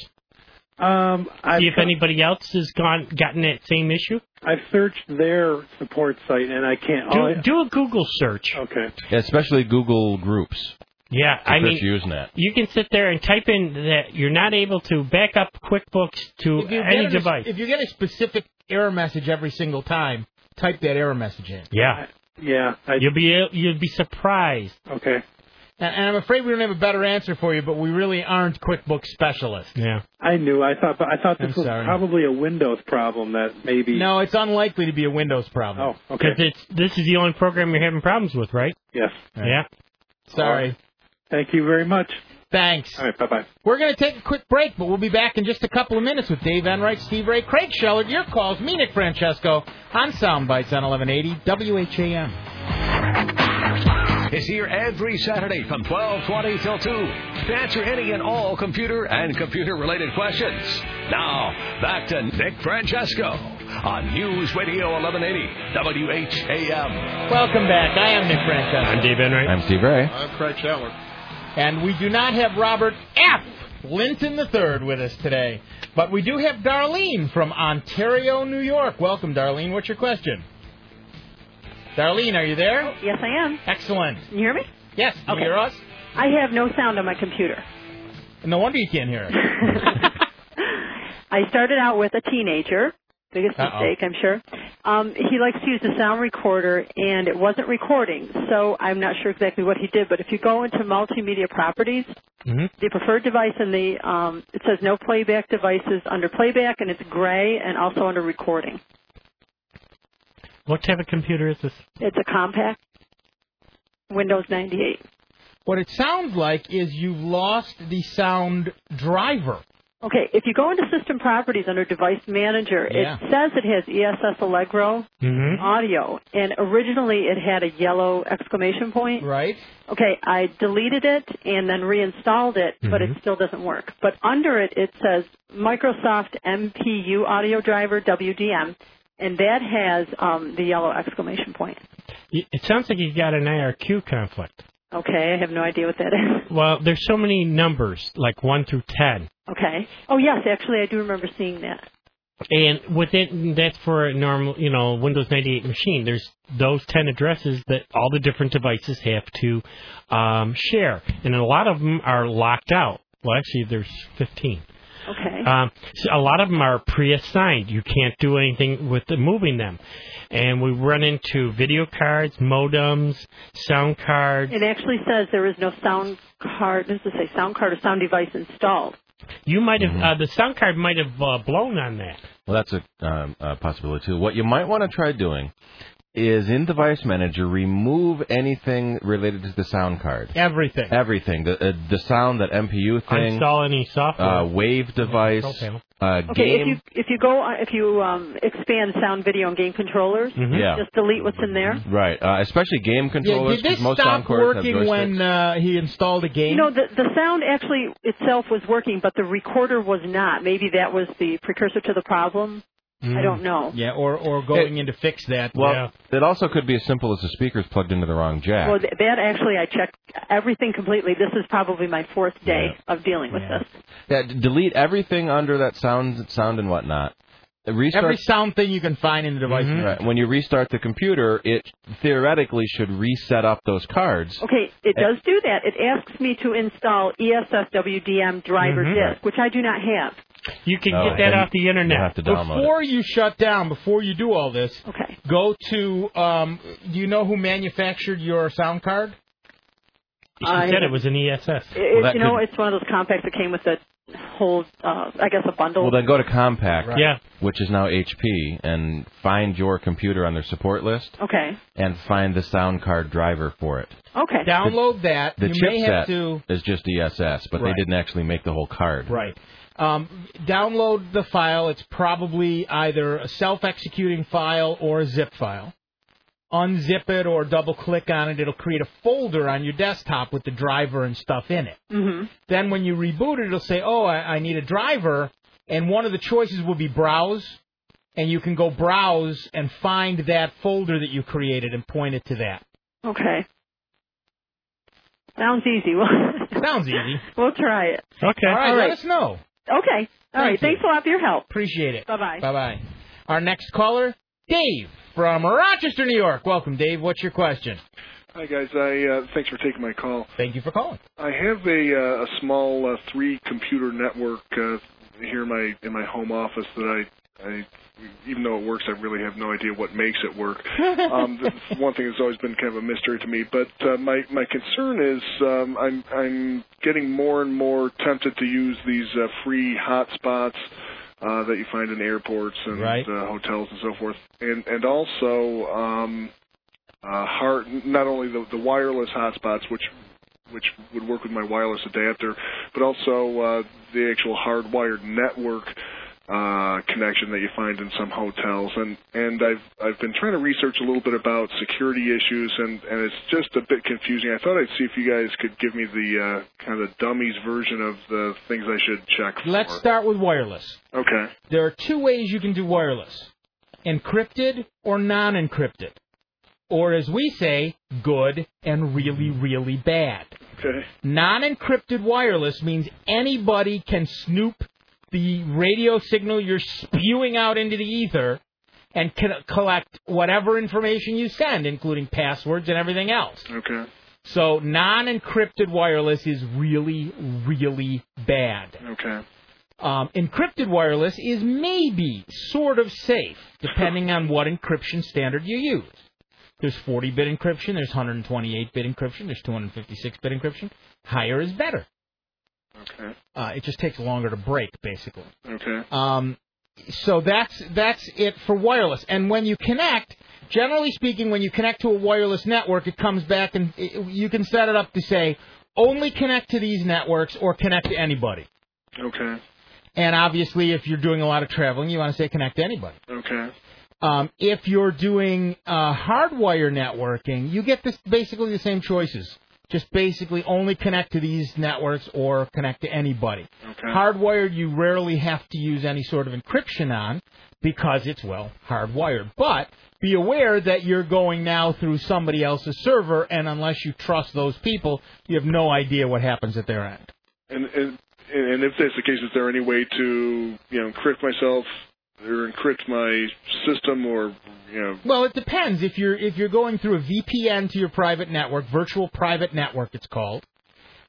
See if anybody else has gotten that same issue. I've searched their support site, and I can't. Do a Google search. Okay. Yeah, especially Google Groups. Yeah, I mean, using that. You can sit there and type in that you're not able to back up QuickBooks to any device. If you get a specific error message every single time, type that error message in. Yeah. You'll be surprised. Okay. And I'm afraid we don't have a better answer for you, but we really aren't QuickBooks specialists. Yeah. I knew. I thought this was probably a Windows problem that maybe. No, it's unlikely to be a Windows problem. Oh, okay. Because this is the only program you're having problems with, right? Yes. Right. Yeah. Sorry. Right. Thank you very much. Thanks. All right. Bye-bye. We're going to take a quick break, but we'll be back in just a couple of minutes with Dave Enright, Steve Ray, Craig Shellard. Your calls, me, Nick Francesco, on Soundbites on 1180 WHAM. Is here every Saturday from 12:20 till 2 to answer any and all computer and computer-related questions. Now, back to Nick Francesco on News Radio 1180 WHAM. Welcome back. I am Nick Francesco. I'm Dave Enright. I'm Steve Ray. I'm Craig Shellard. And we do not have Robert F. Linton III with us today. But we do have Darlene from Ontario, New York. Welcome, Darlene. What's your question? Darlene, are you there? Oh, yes, I am. Excellent. Can you hear me? Yes. Can you hear us? I have no sound on my computer. No wonder you can't hear us. I started out with a teenager. Biggest mistake, I'm sure. He likes to use the sound recorder, and it wasn't recording, so I'm not sure exactly what he did. But if you go into multimedia properties, the preferred device in the it says no playback devices under playback, and it's gray, and also under recording. What type of computer is this? It's a compact Windows 98. What it sounds like is you've lost the sound driver. Okay, if you go into System Properties under Device Manager, it says it has ESS Allegro audio, and originally it had a yellow exclamation point. Right. Okay, I deleted it and then reinstalled it, but it still doesn't work. But under it, it says Microsoft MPU Audio Driver, WDM, and that has the yellow exclamation point. It sounds like you've got an IRQ conflict. Okay, I have no idea what that is. Well, there's so many numbers, like 1 through 10. Okay. Oh, yes, actually, I do remember seeing that. And within that's for a normal, Windows 98 machine. There's those 10 addresses that all the different devices have to share. And a lot of them are locked out. Well, actually, there's 15. Okay. So a lot of them are pre-assigned. You can't do anything with moving them. And we run into video cards, modems, sound cards. It actually says there is no sound card. Does it say sound card or sound device installed? You might have the sound card might have blown on that. Well, that's a possibility too. What you might want to try doing is in Device Manager, remove anything related to the sound card. Everything. The sound, that MPU thing. Install any software. Wave device. Okay, game. if you expand sound, video, and game controllers, just delete what's in there. Right, especially game controllers. Did this most stop sound cards working have when he installed a game? The sound actually itself was working, but the recorder was not. Maybe that was the precursor to the problem. I don't know. Yeah, or going in to fix that. Well, it also could be as simple as the speaker's plugged into the wrong jack. Well, that actually I checked everything completely. This is probably my fourth day of dealing with this. Yeah, delete everything under that sound and whatnot. Restart every sound thing you can find in the device. Right. When you restart the computer, it theoretically should reset up those cards. Okay, it does do that. It asks me to install ESSWDM driver disk, which I do not have. You can get that off the internet. You have to download before you shut down, before you do all this, go to, do you know who manufactured your sound card? She said it was an ESS. It's one of those compacts that came with the whole, I guess, a bundle. Well, then go to Compaq, yeah, which is now HP, and find your computer on their support list. Okay. And find the sound card driver for it. Okay. Download that. The you may have chipset to... is just ESS, but they didn't actually make the whole card. Right. Download the file. It's probably either a self-executing file or a zip file. Unzip it or double-click on it. It'll create a folder on your desktop with the driver and stuff in it. Mm-hmm. Then when you reboot it, it'll say, I need a driver, and one of the choices will be browse, and you can go browse and find that folder that you created and point it to that. Okay. Sounds easy. Sounds easy. We'll try it. Okay. All right, let us know. Okay. All right. Thanks a lot for your help. Appreciate it. Bye-bye. Bye-bye. Our next caller, Dave from Rochester, New York. Welcome, Dave. What's your question? Hi, guys. Thanks for taking my call. Thank you for calling. I have a small 3-computer network here in my home office that I even though it works, I really have no idea what makes it work. One thing that's always been kind of a mystery to me. But my concern is I'm getting more and more tempted to use these free hotspots that you find in airports and hotels and so forth, and also not only the wireless hotspots, which would work with my wireless adapter, but also the actual hardwired network connection that you find in some hotels, and I've been trying to research a little bit about security issues, and it's just a bit confusing. I thought I'd see if you guys could give me the kind of the dummies version of the things I should check for. Let's start with wireless. Okay. There are 2 ways you can do wireless: encrypted or non-encrypted, or as we say, good and really, really bad. Okay. Non-encrypted wireless means anybody can snoop the radio signal you're spewing out into the ether and collect whatever information you send, including passwords and everything else. Okay. So non-encrypted wireless is really, really bad. Okay. Encrypted wireless is maybe sort of safe, depending on what encryption standard you use. There's 40-bit encryption, there's 128-bit encryption, there's 256-bit encryption. Higher is better. Okay. It just takes longer to break, basically. Okay. So that's it for wireless. And when you connect, generally speaking, when you connect to a wireless network, it comes back and you can set it up to say, only connect to these networks or connect to anybody. Okay. And obviously, if you're doing a lot of traveling, you want to say connect to anybody. Okay. If you're doing hardwire networking, you get basically the same choices. Just basically only connect to these networks or connect to anybody. Okay. Hardwired, you rarely have to use any sort of encryption on because it's, hardwired. But be aware that you're going now through somebody else's server, and unless you trust those people, you have no idea what happens at their end. And if that's the case, is there any way to encrypt myself or encrypt my system or Well, it depends. If you're going through a VPN to your private network, virtual private network it's called,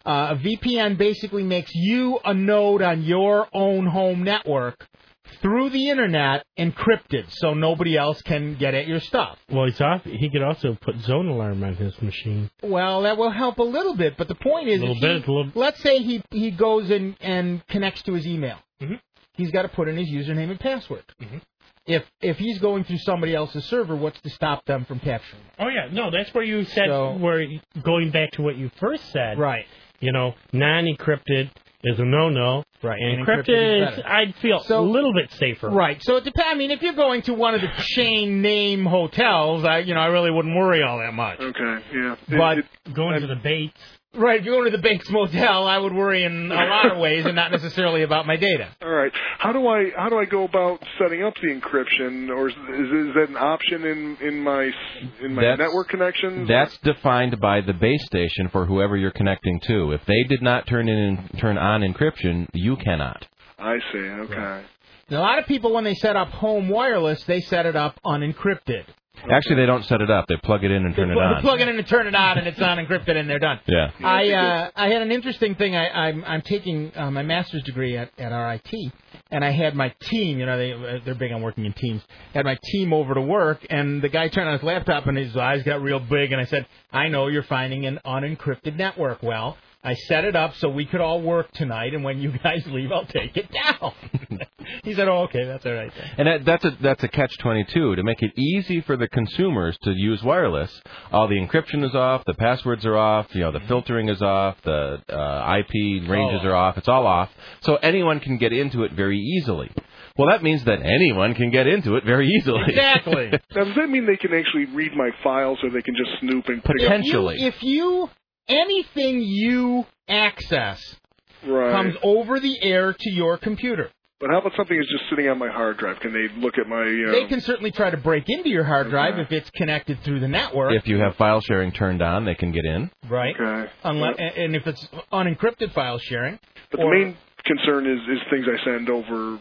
A VPN basically makes you a node on your own home network through the internet, encrypted, so nobody else can get at your stuff. Well, he could also put Zone Alarm on his machine. Well, that will help a little bit, but the point is, let's say he goes in and connects to his email. Mm-hmm. He's got to put in his username and password. Mm-hmm. If he's going through somebody else's server, what's to stop them from capturing it? Oh, yeah. No, that's where you said, going back to what you first said. Right. Non-encrypted is a no-no. Right. Encrypted is, I'd feel a little bit safer. Right. So it depends. I mean, if you're going to one of the chain name hotels, I really wouldn't worry all that much. Okay. Yeah. But going to the Bates. Right, if you're going to the Bates Motel, I would worry in a lot of ways, and not necessarily about my data. All right. How do I go about setting up the encryption, or is that an option in my network connections? That's defined by the base station for whoever you're connecting to. If they did not turn on encryption, you cannot. I see. Okay. Right. A lot of people, when they set up home wireless, they set it up unencrypted. Actually, they don't set it up. They plug it in and turn it on. They plug it in and turn it on, and it's unencrypted, and they're done. Yeah. I had an interesting thing. I'm taking my master's degree at RIT, and I had my team. They're big on working in teams. Had my team over to work, and the guy turned on his laptop, and his eyes got real big, and I said, "I know you're finding an unencrypted network. Well, I set it up so we could all work tonight, and when you guys leave, I'll take it down." He said, "Oh, okay, that's all right." And that's a catch-22. To make it easy for the consumers to use wireless, all the encryption is off, the passwords are off, the filtering is off, the IP ranges are off. It's all off, so anyone can get into it very easily. Well, that means that anyone can get into it very easily. Exactly. Now, does that mean they can actually read my files, or they can just snoop and pick potentially? Anything you access comes over the air to your computer. But how about something that's just sitting on my hard drive? Can they look at my... They can certainly try to break into your hard drive if it's connected through the network. If you have file sharing turned on, they can get in. Right. Okay. And if it's unencrypted file sharing. But the main concern is things I send over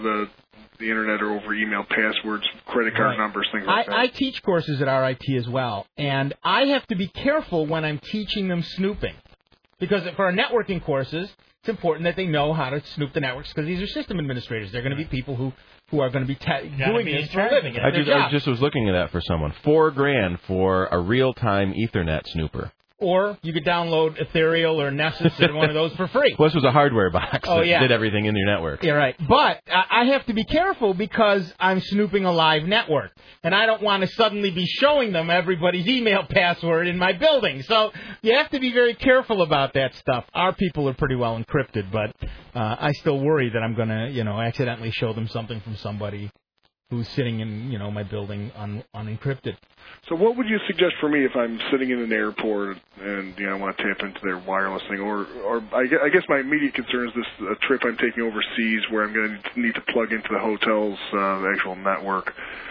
the internet or over email, passwords, credit card numbers, things like that. I teach courses at RIT as well, and I have to be careful when I'm teaching them snooping. Because for our networking courses, it's important that they know how to snoop the networks, because these are system administrators. They're going to be people who are going to be doing this for a living. I just was looking at that for someone. $4,000 for a real-time Ethernet snooper. Or you could download Ethereal or Nessus or one of those for free. Well, this was a hardware box that did everything in your network. Yeah, right. But I have to be careful because I'm snooping a live network. And I don't want to suddenly be showing them everybody's email password in my building. So you have to be very careful about that stuff. Our people are pretty well encrypted, but I still worry that I'm going to, accidentally show them something from somebody who's sitting in, my building unencrypted. So what would you suggest for me if I'm sitting in an airport and I want to tap into their wireless thing, or I guess my immediate concern is this trip I'm taking overseas where I'm going to need to plug into the hotel's actual network.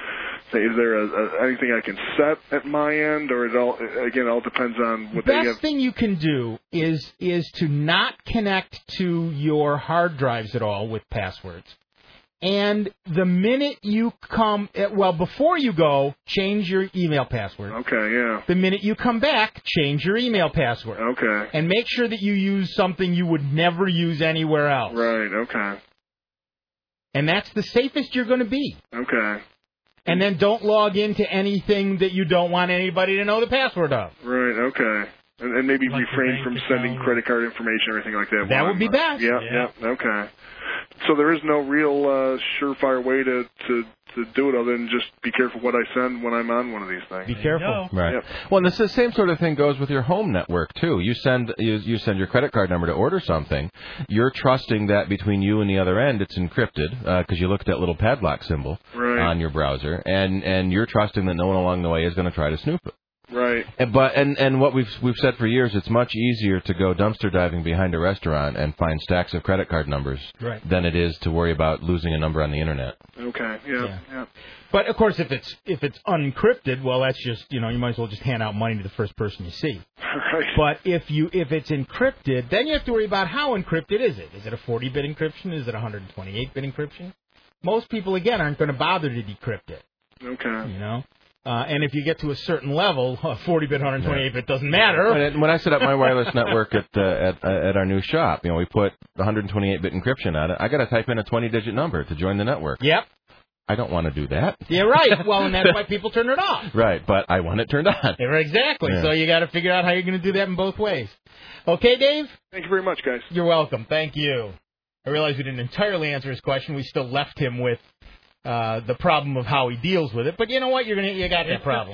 Is there anything I can set at my end, or it all depends on what they have? The best thing you can do is to not connect to your hard drives at all with passwords. And the minute you before you go, change your email password. Okay, yeah. The minute you come back, change your email password. Okay. And make sure that you use something you would never use anywhere else. Right, okay. And that's the safest you're going to be. Okay. And then don't log into anything that you don't want anybody to know the password of. Right, okay. And maybe refrain from sending credit card information or anything like that. That would be best. Yeah, okay. So there is no real surefire way to do it other than just be careful what I send when I'm on one of these things. Be careful. Right. Yep. Well, and the same sort of thing goes with your home network, too. You send your credit card number to order something. You're trusting that between you and the other end it's encrypted because you look at that little padlock symbol on your browser, and you're trusting that no one along the way is going to try to snoop it. Right. And what we've said for years, it's much easier to go dumpster diving behind a restaurant and find stacks of credit card numbers than it is to worry about losing a number on the internet. Okay. Yeah. But of course, if it's unencrypted, well, that's just you might as well just hand out money to the first person you see. Right. But if it's encrypted, then you have to worry about how encrypted is it? Is it a 40-bit encryption? Is it a 128-bit encryption? Most people again aren't going to bother to decrypt it. Okay. And if you get to a certain level, 40-bit, 128-bit doesn't matter. When I set up my wireless network at our new shop, we put 128-bit encryption on it. I got to type in a 20-digit number to join the network. Yep. I don't want to do that. Yeah, right. Well, and that's why people turn it off. Right, but I want it turned on. Yeah, exactly. Yeah. So you got to figure out how you're going to do that in both ways. Okay, Dave? Thank you very much, guys. You're welcome. Thank you. I realize we didn't entirely answer his question. We still left him with the problem of how he deals with it. But you know what? You got that problem.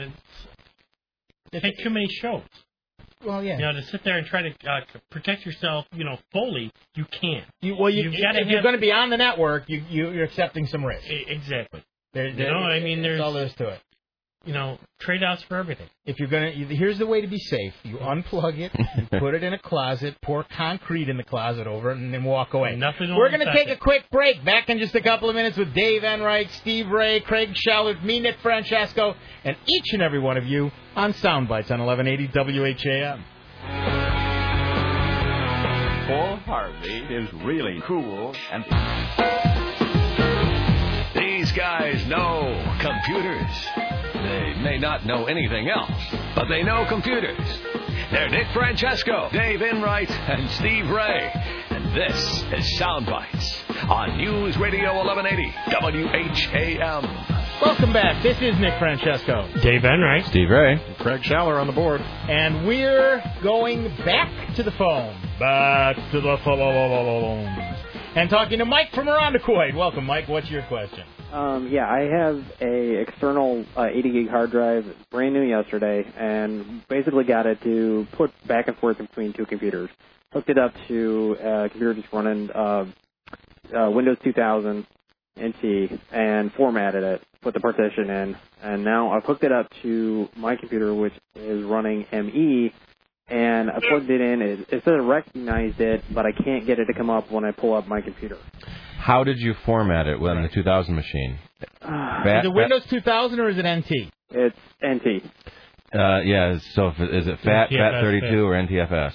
It takes too many shows. Well, yeah. To sit there and try to protect yourself, fully, you can't. If you're going to be on the network, you're accepting some risk. Exactly. There's all there is to it. Trade-offs for everything. If you're here's the way to be safe. You unplug it, you put it in a closet, pour concrete in the closet over it, and then walk away. We're going to take a quick break. Back in just a couple of minutes with Dave Enright, Steve Ray, Craig Shallard, me, Nick Francesco, and each and every one of you on Soundbites on 1180 WHAM. Paul Harvey is really cool and... These guys know computers. They may not know anything else, but they know computers. They're Nick Francesco, Dave Enright, and Steve Ray. And this is Soundbites on News Radio 1180 WHAM. Welcome back. This is Nick Francesco. Dave Enright. Steve Ray. Craig Schaller on the board. And we're going back to the phone. Back to the phone. And talking to Mike from Irondequoit. Welcome, Mike. What's your question? I have a external 80 gig hard drive, brand new yesterday, and basically got it to put back and forth between two computers. Hooked it up to a computer just running Windows 2000 NT and formatted it, put the partition in, and now I've hooked it up to my computer, which is running ME, and I plugged it in. It says it recognized it, but I can't get it to come up when I pull up my computer. How did you format it on the 2000 machine? Is it Windows 2000 or is it NT? It's NT. So is it FAT32 or NTFS?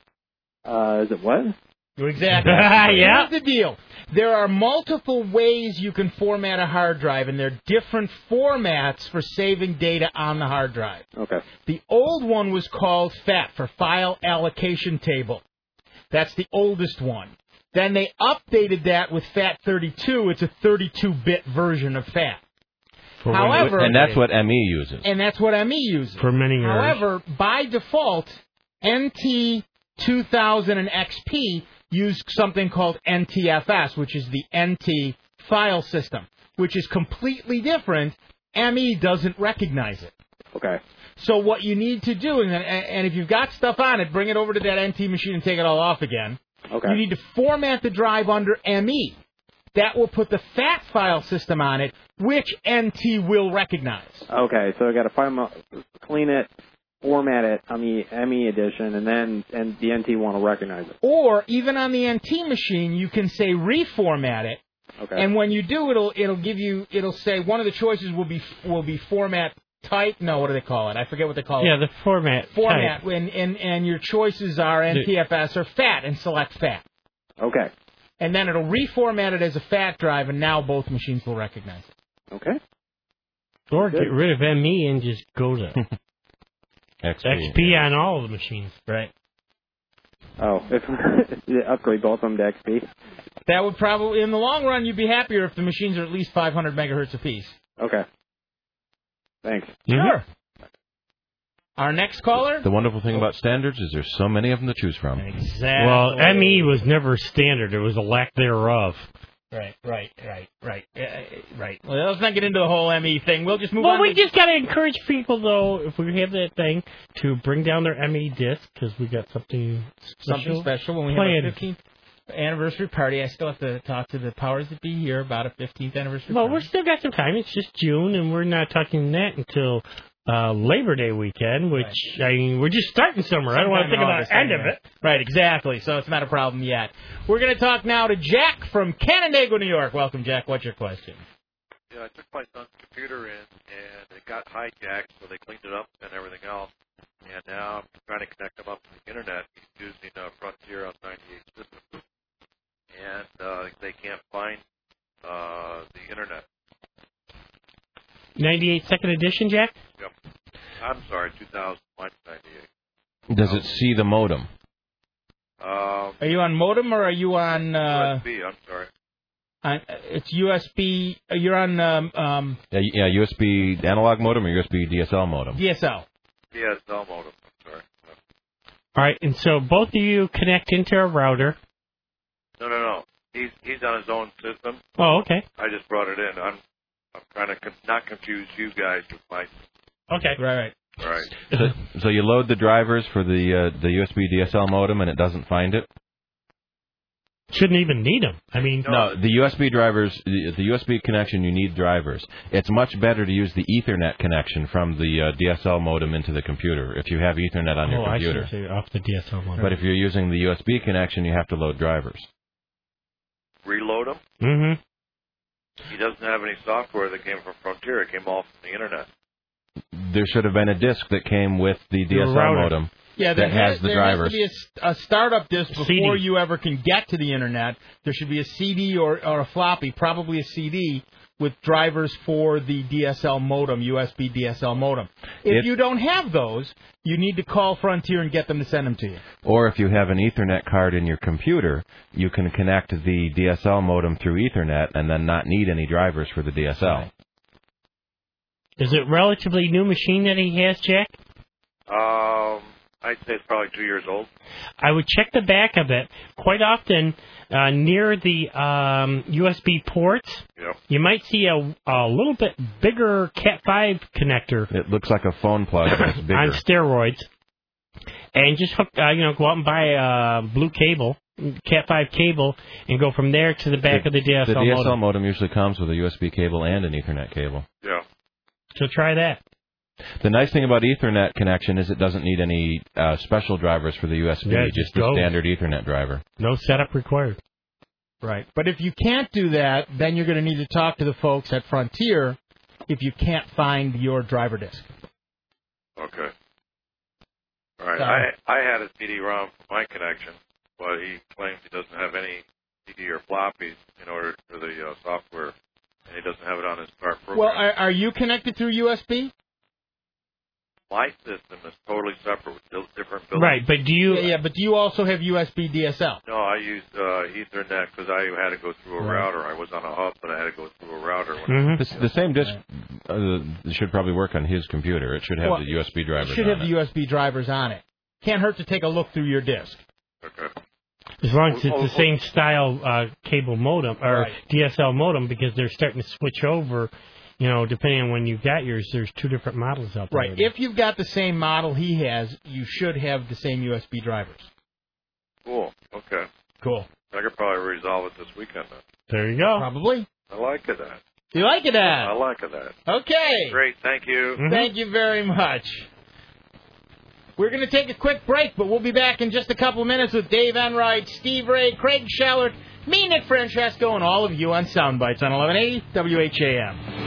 Is it what? Exactly. Yeah. Here's the deal. There are multiple ways you can format a hard drive, and there are different formats for saving data on the hard drive. Okay. The old one was called FAT, for File Allocation Table. That's the oldest one. Then they updated that with FAT32. It's a 32-bit version of FAT. However, and that's what ME uses. And that's what ME uses. For many years. However, by default, NT 2000 and XP use something called NTFS, which is the NT file system, which is completely different. ME doesn't recognize it. Okay. So what you need to do, and if you've got stuff on it, bring it over to that NT machine and take it all off again. Okay. You need to format the drive under ME. That will put the FAT file system on it, which NT will recognize. Okay, so I got to clean it, format it on the ME edition, and the NT one will recognize it. Or even on the NT machine, you can say reformat it. Okay. And when you do, it'll say one of the choices will be format type. No, what do they call it? I forget what they call it. Yeah, the format. Format. Type. And your choices are NTFS or FAT, and select FAT. Okay. And then it'll reformat it as a FAT drive, and now both machines will recognize it. Okay. Or get rid of ME and just go to XP on all of the machines. Right. Oh, if upgrade both of them to XP. That would probably, in the long run, you'd be happier if the machines are at least 500 megahertz apiece. Okay. Thanks. Sure. Our next caller? The wonderful thing about standards is there's so many of them to choose from. Exactly. Well, ME was never standard. It was a lack thereof. Right. Well, let's not get into the whole ME thing. We'll just move on. Well, we just got to encourage people, though, if we have that thing, to bring down their ME disc, because we got something special when we have our 15th anniversary party. I still have to talk to the powers that be here about a 15th anniversary party. Well, we still got some time. It's just June, and we're not talking that until Labor Day weekend, which, I mean, we're just starting summer. I don't want to think about the end of it. Right, exactly. So it's not a problem yet. We're going to talk now to Jack from Canandaigua, New York. Welcome, Jack. What's your question? Yeah, I took my son's computer in, and it got hijacked, so they cleaned it up and everything else. And now I'm trying to connect him up to the Internet. He's using Frontier on 98 systems, and they can't find the Internet. 98 second edition, Jack? Yep. I'm sorry, 2001, 98. Does it see the modem? Are you on modem or are you on... USB, I'm sorry. It's USB... You're on... Yeah, USB analog modem or USB DSL modem? DSL. DSL modem, I'm sorry. All right, and so both of you connect into a router. No. He's on his own system. Oh, okay. I just brought it in. I'm trying to not confuse you guys with my... Okay. Right. Right. So you load the drivers for the USB DSL modem and it doesn't find it? Shouldn't even need them. I mean... No, the USB drivers, the USB connection, you need drivers. It's much better to use the Ethernet connection from the DSL modem into the computer if you have Ethernet on your computer. I see. Off the DSL modem. But if you're using the USB connection, you have to load drivers. Reload him? Mm-hmm. He doesn't have any software that came from Frontier. It came all from the Internet. There should have been a disk that came with the DSL modem that has the drivers. There has to be a startup disk before you ever can get to the Internet. There should be a CD or a floppy, probably a CD, with drivers for the DSL modem, USB DSL modem. If you don't have those, you need to call Frontier and get them to send them to you. Or if you have an Ethernet card in your computer, you can connect the DSL modem through Ethernet and then not need any drivers for the DSL. Right. Is it a relatively new machine that he has, Jack? I'd say it's probably 2 years old. I would check the back of it. Quite often, near the USB ports, you might see a little bit bigger Cat5 connector. It looks like a phone plug, but it's bigger. On steroids. And just hook, go out and buy a blue cable, Cat5 cable, and go from there to the back of the DSL modem. The DSL modem usually comes with a USB cable and an Ethernet cable. Yeah. So try that. The nice thing about Ethernet connection is it doesn't need any special drivers for the USB, just the standard Ethernet driver. No setup required. Right. But if you can't do that, then you're going to need to talk to the folks at Frontier if you can't find your driver disk. Okay. All right. I had a CD-ROM for my connection, but he claims he doesn't have any CD or floppies in order for the software, and he doesn't have it on his start program. Well, are you connected through USB? My system is totally separate with different buildings. Right, but do you... Yeah, but do you also have USB DSL? No, I used Ethernet because I had to go through a router. I was on a hub, but I had to go through a router. The same disk should probably work on his computer. It should have the USB drivers on it. It should have the USB drivers on it. Can't hurt to take a look through your disk. Okay. As long as it's the same style cable modem, or DSL modem, because they're starting to switch over... depending on when you got yours, there's two different models out there. Right. If you've got the same model he has, you should have the same USB drivers. Cool. Okay. Cool. I could probably resolve it this weekend then. There you go. Probably. I like it that. You like it that? I like it that. Okay. Great. Thank you. Mm-hmm. Thank you very much. We're going to take a quick break, but we'll be back in just a couple of minutes with Dave Enright, Steve Ray, Craig Schellert, me, Nick Francesco, and all of you on Soundbites on 1180 WHAM.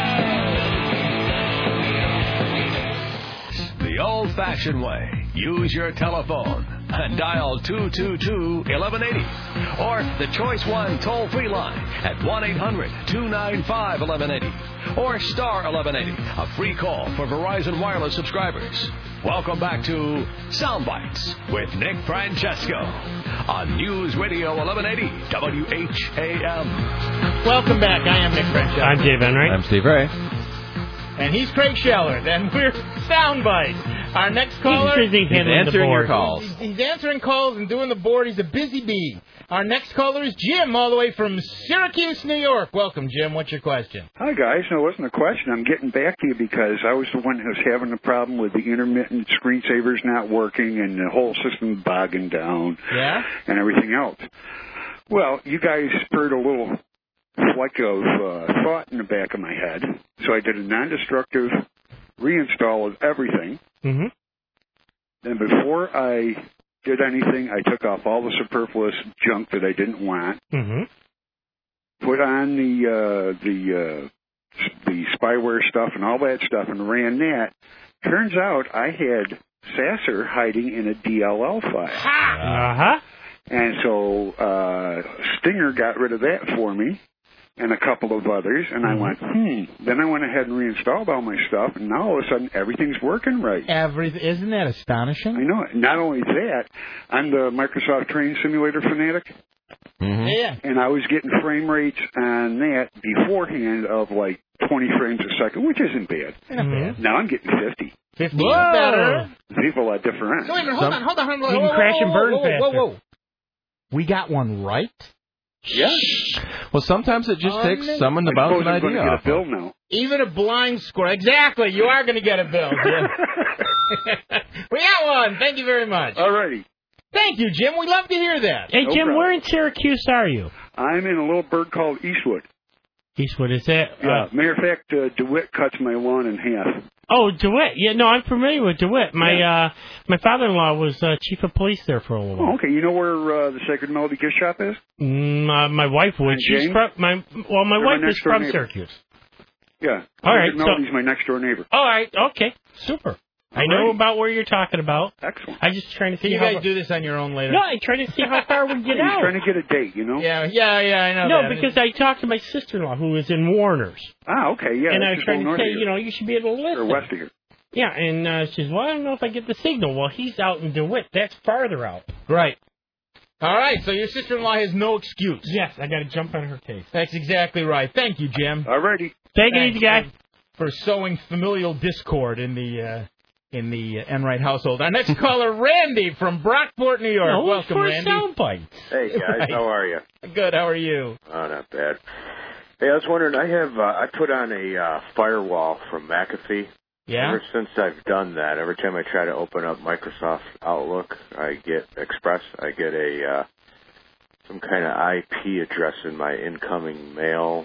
The old-fashioned way. Use your telephone and dial 222-1180. Or the Choice 1 toll-free line at 1-800-295-1180. Or star 1180, a free call for Verizon Wireless subscribers. Welcome back to Soundbites with Nick Francesco on News Radio 1180 WHAM. Welcome back. I am Nick Francesco. I'm Dave Enright. I'm Steve Ray. And he's Craig Schellert, and we're Soundbites. Our next caller... He's answering your calls. He's answering calls and doing the board. He's a busy bee. Our next caller is Jim, all the way from Syracuse, New York. Welcome, Jim. What's your question? Hi, guys. No, it wasn't a question. I'm getting back to you because I was the one who was having the problem with the intermittent screensavers not working and the whole system bogging down and everything else. Well, you guys spurred a little flick of thought in the back of my head, so I did a non-destructive reinstall of everything. Mm-hmm. Then before I did anything, I took off all the superfluous junk that I didn't want. Mm-hmm. Put on the spyware stuff and all that stuff and ran that. Turns out I had Sasser hiding in a DLL file. Uh-huh. And so Stinger got rid of that for me. and a couple of others, and I went, Then I went ahead and reinstalled all my stuff, and now all of a sudden everything's working right. Isn't that astonishing? I know it. Not only that, I'm the Microsoft Train Simulator fanatic. Yeah. And I was getting frame rates on that beforehand of like 20 frames a second, which isn't bad. Now I'm getting 50. 50 is better. People are different. So wait a minute, hold on. You can crash and burn faster. Whoa. We got one right? Yeah. Well, sometimes it just takes someone to bounce an idea I'm off. get a bill now. Even a blind squirrel. Exactly. You are going to get a bill, Jim. We got one. Thank you very much. All righty. Thank you, Jim. We love to hear that. Hey, Jim, where in Syracuse are you? I'm in a little bird called Eastwood. Eastwood, is that? Yeah. Matter of fact, DeWitt cuts my lawn in half. Oh, DeWitt. Yeah, no, I'm familiar with DeWitt. My father-in-law was chief of police there for a little while. Oh, okay. You know where the Sacred Melody gift shop is? My wife would. She's from my wife is from Syracuse. Yeah. All right. Sacred Melody's my next door neighbor. All right. Okay. Super. I know about where you're talking about. Excellent. I'm just trying to see Can you how guys do this on your own later? No, I'm trying to see how far we get out. He's trying to get a date, you know? Yeah, I know. No, that. because I talked to my sister-in-law who is in Warner's. Ah, okay, yeah. And I was trying to say, you should be able to listen. Or west of here. Yeah, and she says, well, I don't know if I get the signal. Well, he's out in DeWitt. That's farther out. Right. All right, so your sister-in-law has no excuse. Yes, I got to jump on her case. That's exactly right. Thank you, Jim. All righty. Take it easy, guys. For sowing familial discord in the Enright household. Our next caller, Randy from Brockport, New York. Welcome, Randy. Soundbite. Hey guys, Right. how are you? Good. How are you? Oh, not bad. Hey, I was wondering. I put on a firewall from McAfee. Yeah. Ever since I've done that, every time I try to open up Microsoft Outlook, I get a some kind of IP address in my incoming mail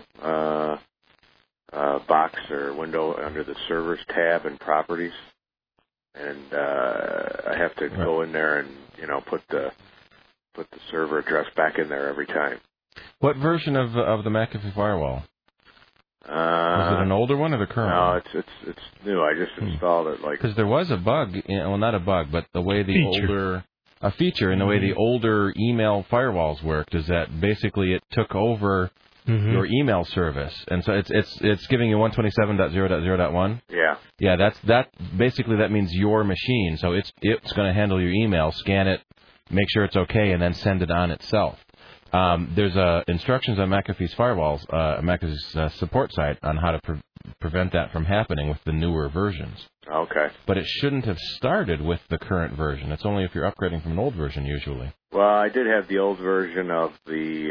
box or window under the servers tab and properties. And I have to go in there and put the server address back in there every time. What version of the McAfee firewall? Is it an older one or the current one? No, it's new. I just installed it because there was a bug. Well, not a bug, but the way the feature in the way the older email firewalls worked is that basically it took over your email service, and so it's giving you 127.0.0.1. Yeah. Yeah, that basically that means your machine. So it's going to handle your email, scan it, make sure it's okay, and then send it on itself. There's instructions on McAfee's firewalls, McAfee's support site on how to prevent that from happening with the newer versions. Okay. But it shouldn't have started with the current version. It's only if you're upgrading from an old version usually. Well, I did have the old version of the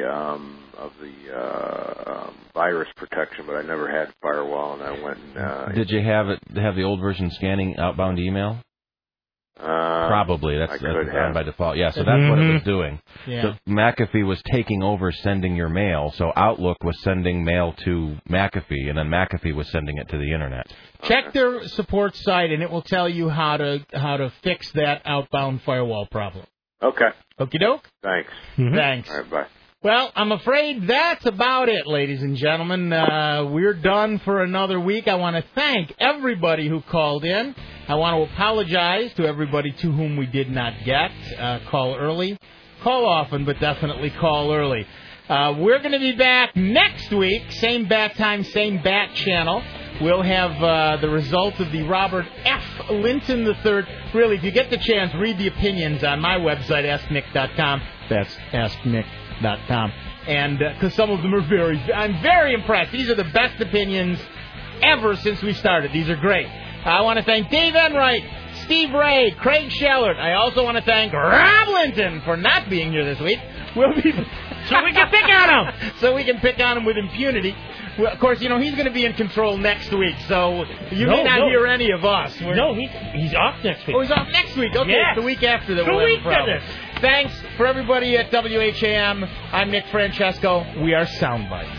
virus protection, but I never had firewall, and I went and... Did you have the old version scanning outbound email? Probably. That's on by default. Yeah, so that's what it was doing. Yeah. So McAfee was taking over sending your mail. So Outlook was sending mail to McAfee, and then McAfee was sending it to the Internet. Check their support site, and it will tell you how to fix that outbound firewall problem. Okay. Okie doke. Thanks. Thanks. All right, bye. Well, I'm afraid that's about it, ladies and gentlemen. We're done for another week. I want to thank everybody who called in. I want to apologize to everybody to whom we did not get. Call early. Call often, but definitely call early. We're going to be back next week. Same bat time, same bat channel. We'll have the results of the Robert F. Linton III. Really, if you get the chance, read the opinions on my website, AskNick.com. That's AskNick.com. And because some of them are I'm very impressed. These are the best opinions ever since we started. These are great. I want to thank Dave Enright, Steve Ray, Craig Shellert. I also want to thank Rob Linton for not being here this week. We'll be so we can pick on him. So we can pick on him with impunity. Well, of course, he's going to be in control next week, so you may not hear any of us. He's off next week. Oh, he's off next week. Okay, yeah. It's the week after that we'll have a problem. Thanks for everybody at WHAM. I'm Nick Francesco. We are Soundbites.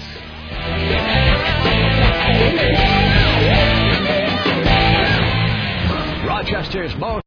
Rochester's most